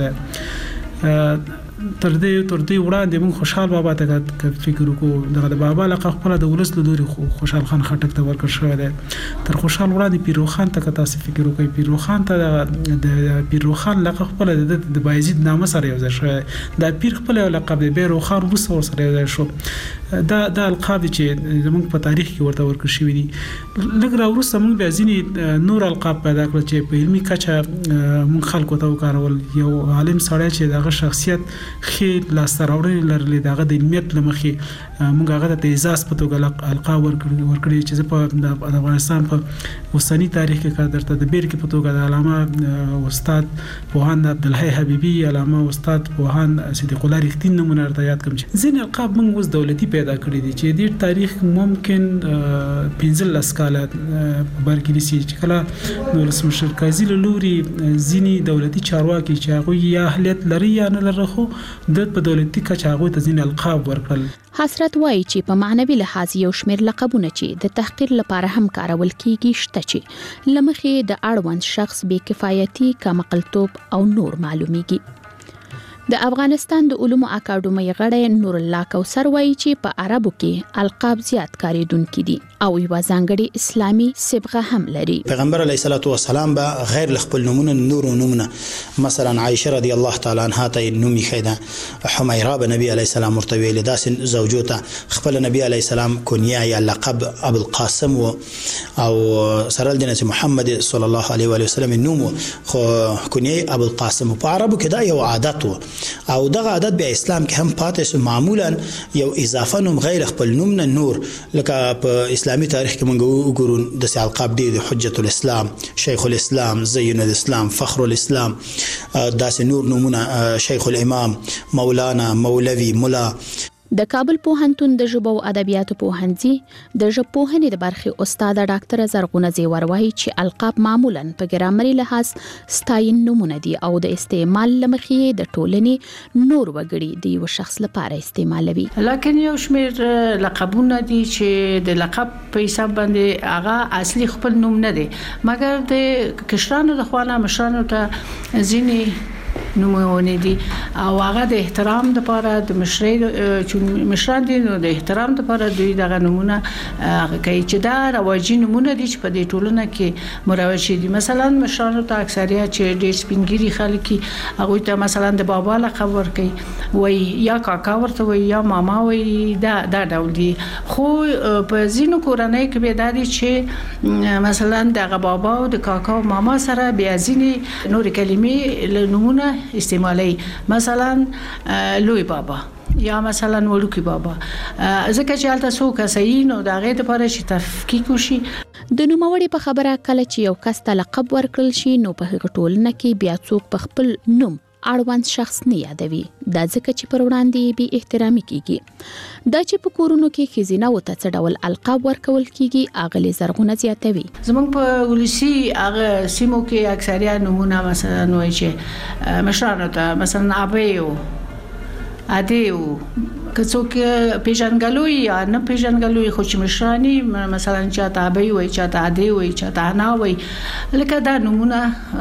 دی. تر دې وړاندې موږ خوشحال بابا ته فکر وکړو، دغه د بابا لقب خپل د ولس له لوري خوشحال خان خټک ته ورکړل شوی دی. تر خوشحال وړاندې پیروخان ته تاسو فکر وکړئ، پیروخان ته د پیروخان لقب خپل د بایزید نامه سره یو ځای شوی. دا پیر خپل لقب دی، پیروخان وروسته ورسره یو ځای شو. دا القاب چې زموږ په تاریخ کې ورته ورکړل شوی دي. لږ راوروسته موږ بیا ځینې نور القاب پیدا کړل چې په علمي کچه موږ خلکو ته وکارول. یو عالم سړی چې دغه شخصیت خې لاسته راوړنې لرلې، دغه د علمیت له مخې موږ هغه ته اعزاز په توګه القاب ورکړي چې زه په افغانستان په اوسني تاریخ کې درته د بیرکې په توګه د علامه استاد پوهاند عبدالحی حبیبي، علامه استاد پوهاند صدیق الله رښتین نومونه درته یاد کړم. چې ځینې القاب موږ اوس دولتي پیدا کړي دي چې د تاریخ ممکن 15 کاله په بر کې نشي چې کله د ولسمشر قاضي له لوري ځینې دولتي چارواکي چې هغه یا اهلیت لري یا نه لري، خو د په دولتي کچه هغه ته ځینې القاب ورکړل.
حسرت وایي چې په معنوي لحاظ یو شمېر لقبونه چې د تحقیر لپاره هم کارول کیږي شته، چې لمخې د اړوند شخص بې کفایتي، کمعقلتوب او نور معلومیږي. د افغانستان د علومو اکاډمۍ غړی نور الله کوثر وایي چې په عربو کې القاب زیات کاریدونکي دي او یو ځانګړي اسلامي صبغه هم لري.
پیغمبر علیه الصلاۃ والسلام به غیر خپل نومونه نور نومونه، مثلا عائشه رضی الله تعالی عنها ته نومي خیده، حمیره به نبی علیه السلام مرتوی له داس زوجوته خپل نبی علیه السلام کنیه یا لقب ابو القاسم او سره د محمد صلی الله علیه و وسلم نوم خو کنیه ابو القاسم. په عربو کې دا یو عادت و او دغه عادت به اسلام کې هم پاتې شو. معمولا یو اضافه نوم غیر خپل نوم نه نور، لکه په اسلامي تاریخ کې موږ وګورو د القاب دی حجت الاسلام، شیخ الاسلام، زین الاسلام، فخر الاسلام، داسې نور نومونه، شیخ الامام، مولانا، مولوی، مولا.
د کابل پوهنتون د ژبو او ادبیاتو پوهنځي د ژبپوهنې د برخې استاد ډاکټر زرغونه زیور وايي چې القاب معمولاً په ګرامري لحاظ ستاین نمونه دي او د استعمال لمخې د ټولنې نور وګړي د یو شخص لپاره استعمالوي.
لکه یو شمیر لقبونه دي چې د لقب په حساب باندې هغه اصلي خپل نوم نه دی، مګر د کشرانو د خوانه مشرانو ته ځینې نومونه دي او هغه د احترام لپاره د مشران دي، نو د احترام لپاره دوی دغه نمونه کوي چې دا رواجي نمونه دي چې په دې ټولنه کې مروج دي. مثلا مشرانو ته اکثریت چې ډېر سپینګری خلک هغه ته مثلا د بابا لقب ورکوي وای یا کاکا ورته وای یا ماما وای، دا ډول دي. خو په ځینو کورنۍ کې به دا دي چې مثلا د بابا او د کاکا او ماما سره بیا ځینې نور کلمې نمونه استعمالي، مثلا لوی بابا یا مثلا ولوکی بابا، ځکه چې حالت سو کسي نو دا غي د پاره چې تفکیک وشي.
د نوموړي په خبره کله چې یو کس ته لقب ورکړل شي نو په هغه ټولنه کې بیا څوک په خپل نوم اړوند شخص نه یادوي، دا ځکه چې پر وړاندې به احترامي کیږي. دا چې په کورونو کې خزینه او څه ډول القاب ورکول کیږي اغلی زرغونه زیاتوي.
زمونږ په ولسی هغه سیمو کې اکثریت نمونه مثلا وایي چې مشرانو ته مثلا ابيو ادیو کڅوک پیژنګلوي یا نه پیژنګلوي خو چې مشرانی مثلا چاته ابي وای چاته ادی وای چاته انا وای لکه دا نمونه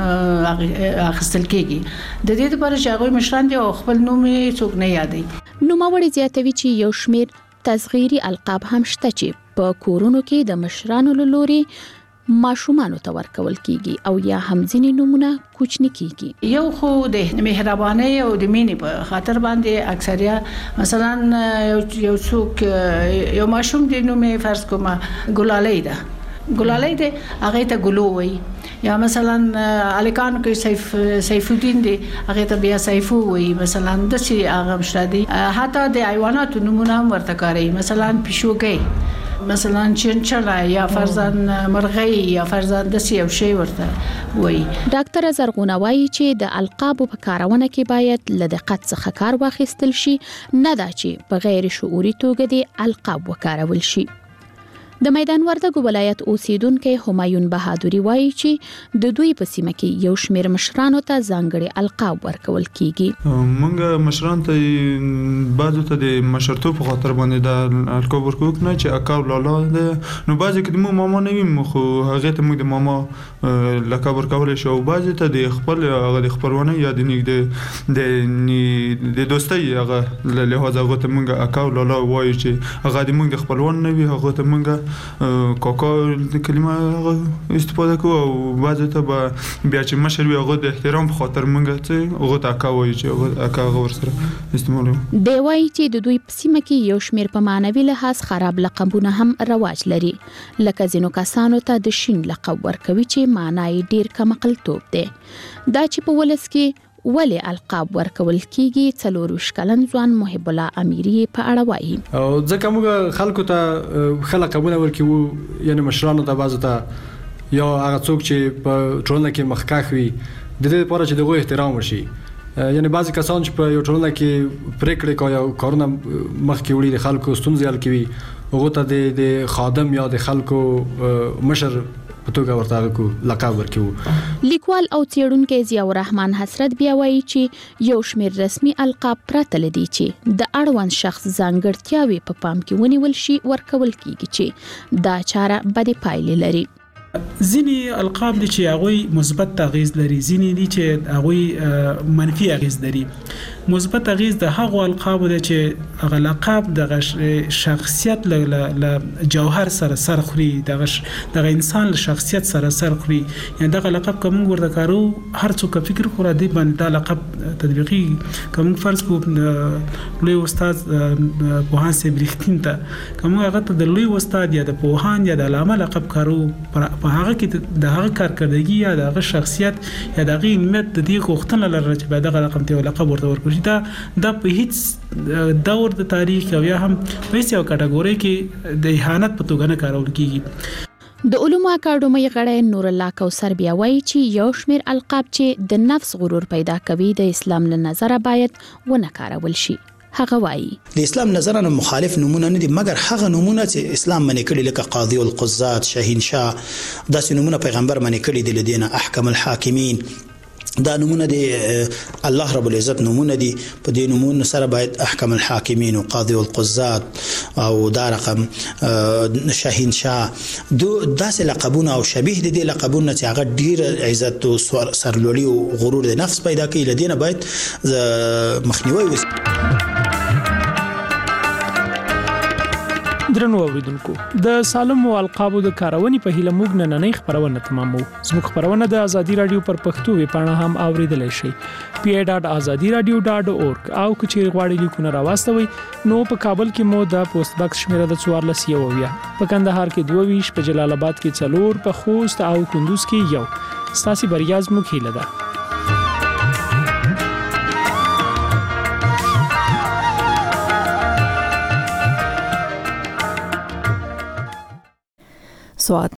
اخستل کیږي د دې لپاره چې هغه مشران دي او خپل نوم یې څوک نه یادي.
نوموړي زیاتوي چې یو شمیر تصغیری القاب هم شته چې په کورونو کې د مشرانو له لوري ماشومانو ته ورکول کیږي او یا هم ځینې نمونه کوچنی کیږي.
یو خو د مهرباني او د مینې په خاطر باندې اکثریت مثلا یو څوک یو ماشوم د نومې فرض کومه ګلالۍ ده هغه ته ګلو وای، یا مثلا الیکان کې سیف الدین دی هغه ته بیا سیفو وای، مثلا د سی هغه مشادي حتی د حیوانات نمونه هم ورته کوي، مثلا پښوګي مثلا چنچلا یا فرزان مرغی یا فرزان دسی او شی ورته وای.
ډاکټر زرغونه وایي چې د القاب په کارونه کې باید له دقت څخه کار واخیستل شي، نه دا چې په غیر شعوري توګه د القاب وکارول شي. د میدان وردګو ولایت اوسیدونکو همایون بهادری وایي چې د دوی په سیمه کې یو شمیر مشرانو ته ځانګړي القاب ورکول کیږي.
مونږ مشران ته بعضو ته د مشرتوب په خاطر باندې د القاب ورکو نه چې اکا لالا ده، نو بعضی کې مو ماما نه ویم خو هغه ته موږ د ماما لقب ورکول شو، بعضی ته د خپل هغه د خپلوانه یا د نږدې د دوستۍ هغه له لحاظ هغه ته موږ اکا لالا وایو چې هغه د موږ د خپلوان نه وي، هغه ته موږ کاکا کلمه استفاده کوو او بعضی ته بیا چې مشر وي هغه د احترام په خاطر موږ ته هغه ته اکا وایو چې اکا هغه ورسره استعمالوي.
دی وایي چې د دوی په سیمه کې یو شمیر په معنوي لحاظ خراب لقبونه هم رواج لري، لکه ځینو کسانو ته د شین لقب ورکوي چې معنی ډیر کمقلتوب دی. دا چې په ولس کې ولی القاب ورکول کیږي 40 کلن ځوان محب الله امیری په اړه وایي.
او ځکه موږ خلکو ته خلقونه ورکو، یعنی مشرانو ته بازو ته یا هغه څوک چې په ټولنه کې مخکښ وي د دې لپاره چې دغه احترام وشي. یعنی بعضی کسان چې په یو ټولنه کې پریکړې کوي او کارونه مخکې وړي د خلکو ستونزې حل کوي، هغه ته د خادم یا د خلکو مشر په توګه ورته کو لقب ورکو.
لیکوال او څېړونکی ضیاء الرحمن حسرت بیا وایي چې یو شمیر رسمي القاب پرته لدی چې د اړوند شخص ځانګړتیاوي په پام کې ونیول شي ورکول کیږي چې دا چاره بده پایلې لري.
ځینی القاب دي چې هغه مثبت اغیز لري، ځینی دي چې هغه منفي اغیز لري. مثبت اغیز د هغه القاب دي چې هغه لقب د شخصیت له جوهر سره سر خوري، د انسان له شخصیت سره سر خوري. یعنی دغه لقب کوم ورته کارو هر څوک فکر کړی دی باندې دا لقب تطبیقي کوم فرض کو لوی استاد پوهان سي برښتین ته کوم هغه ته د لوی استاد یا د پوهان یا د علامه لقب کارو په هغه کې د هغه کارکردګي یا د هغه شخصیت یا د هغه علمیت د دې غوښتنه لري چې بعد هغه رقم ته لقب ورته ورکړي. دا په هیڅ دور د تاریخ او یا هم په هیڅ یو کټګوري کې د اهانت په توګه نه کارول کیږي.
د علومو اکاډمي غړی نور الله کوثر بیا وایي چې یو شمیر القاب چې د نفس غرور پیدا کوي د اسلام له نظره باید ونه کارول شي. هغه وایي
د اسلام نظرانه مخالف نمونه نه دي مګر هغه نمونه چې اسلام منې کړي لکه قاضي القضات شاهنشاه داسې نمونه پیغمبر منې کړي دي لدينا احکم الحاکمین دا نمونه دي الله رب العزت نمونه دي په دې نمونه سره باید احکم الحاکمین او قاضي القضات او دا رقم شاهنشاه داسې لقبونه او شبیه دي لقبونه چې هغه ډیر عزت او سرلوړي او غرور د نفس پیدا کوي لدينا باید مخنیوي وشي.
درنو اوریدونکو د سالم او القابو د کارونې په هیله موږ نننۍ خبرونه تمامو. زموږ خبرونه د ازادي رادیو پر پښتو ویبپاڼه هم اوریدلای شئ pa.azadiradio.org او کچېر غواړئ لیکونه راوستوي نو په کابل کې مو د پوسټ باکس شمیره د 14 په کندهار کې 22 په جلال آباد کې 4 په خوست او کندوز کې 1 ستاسو بریا زموږ هیله ده.
سوات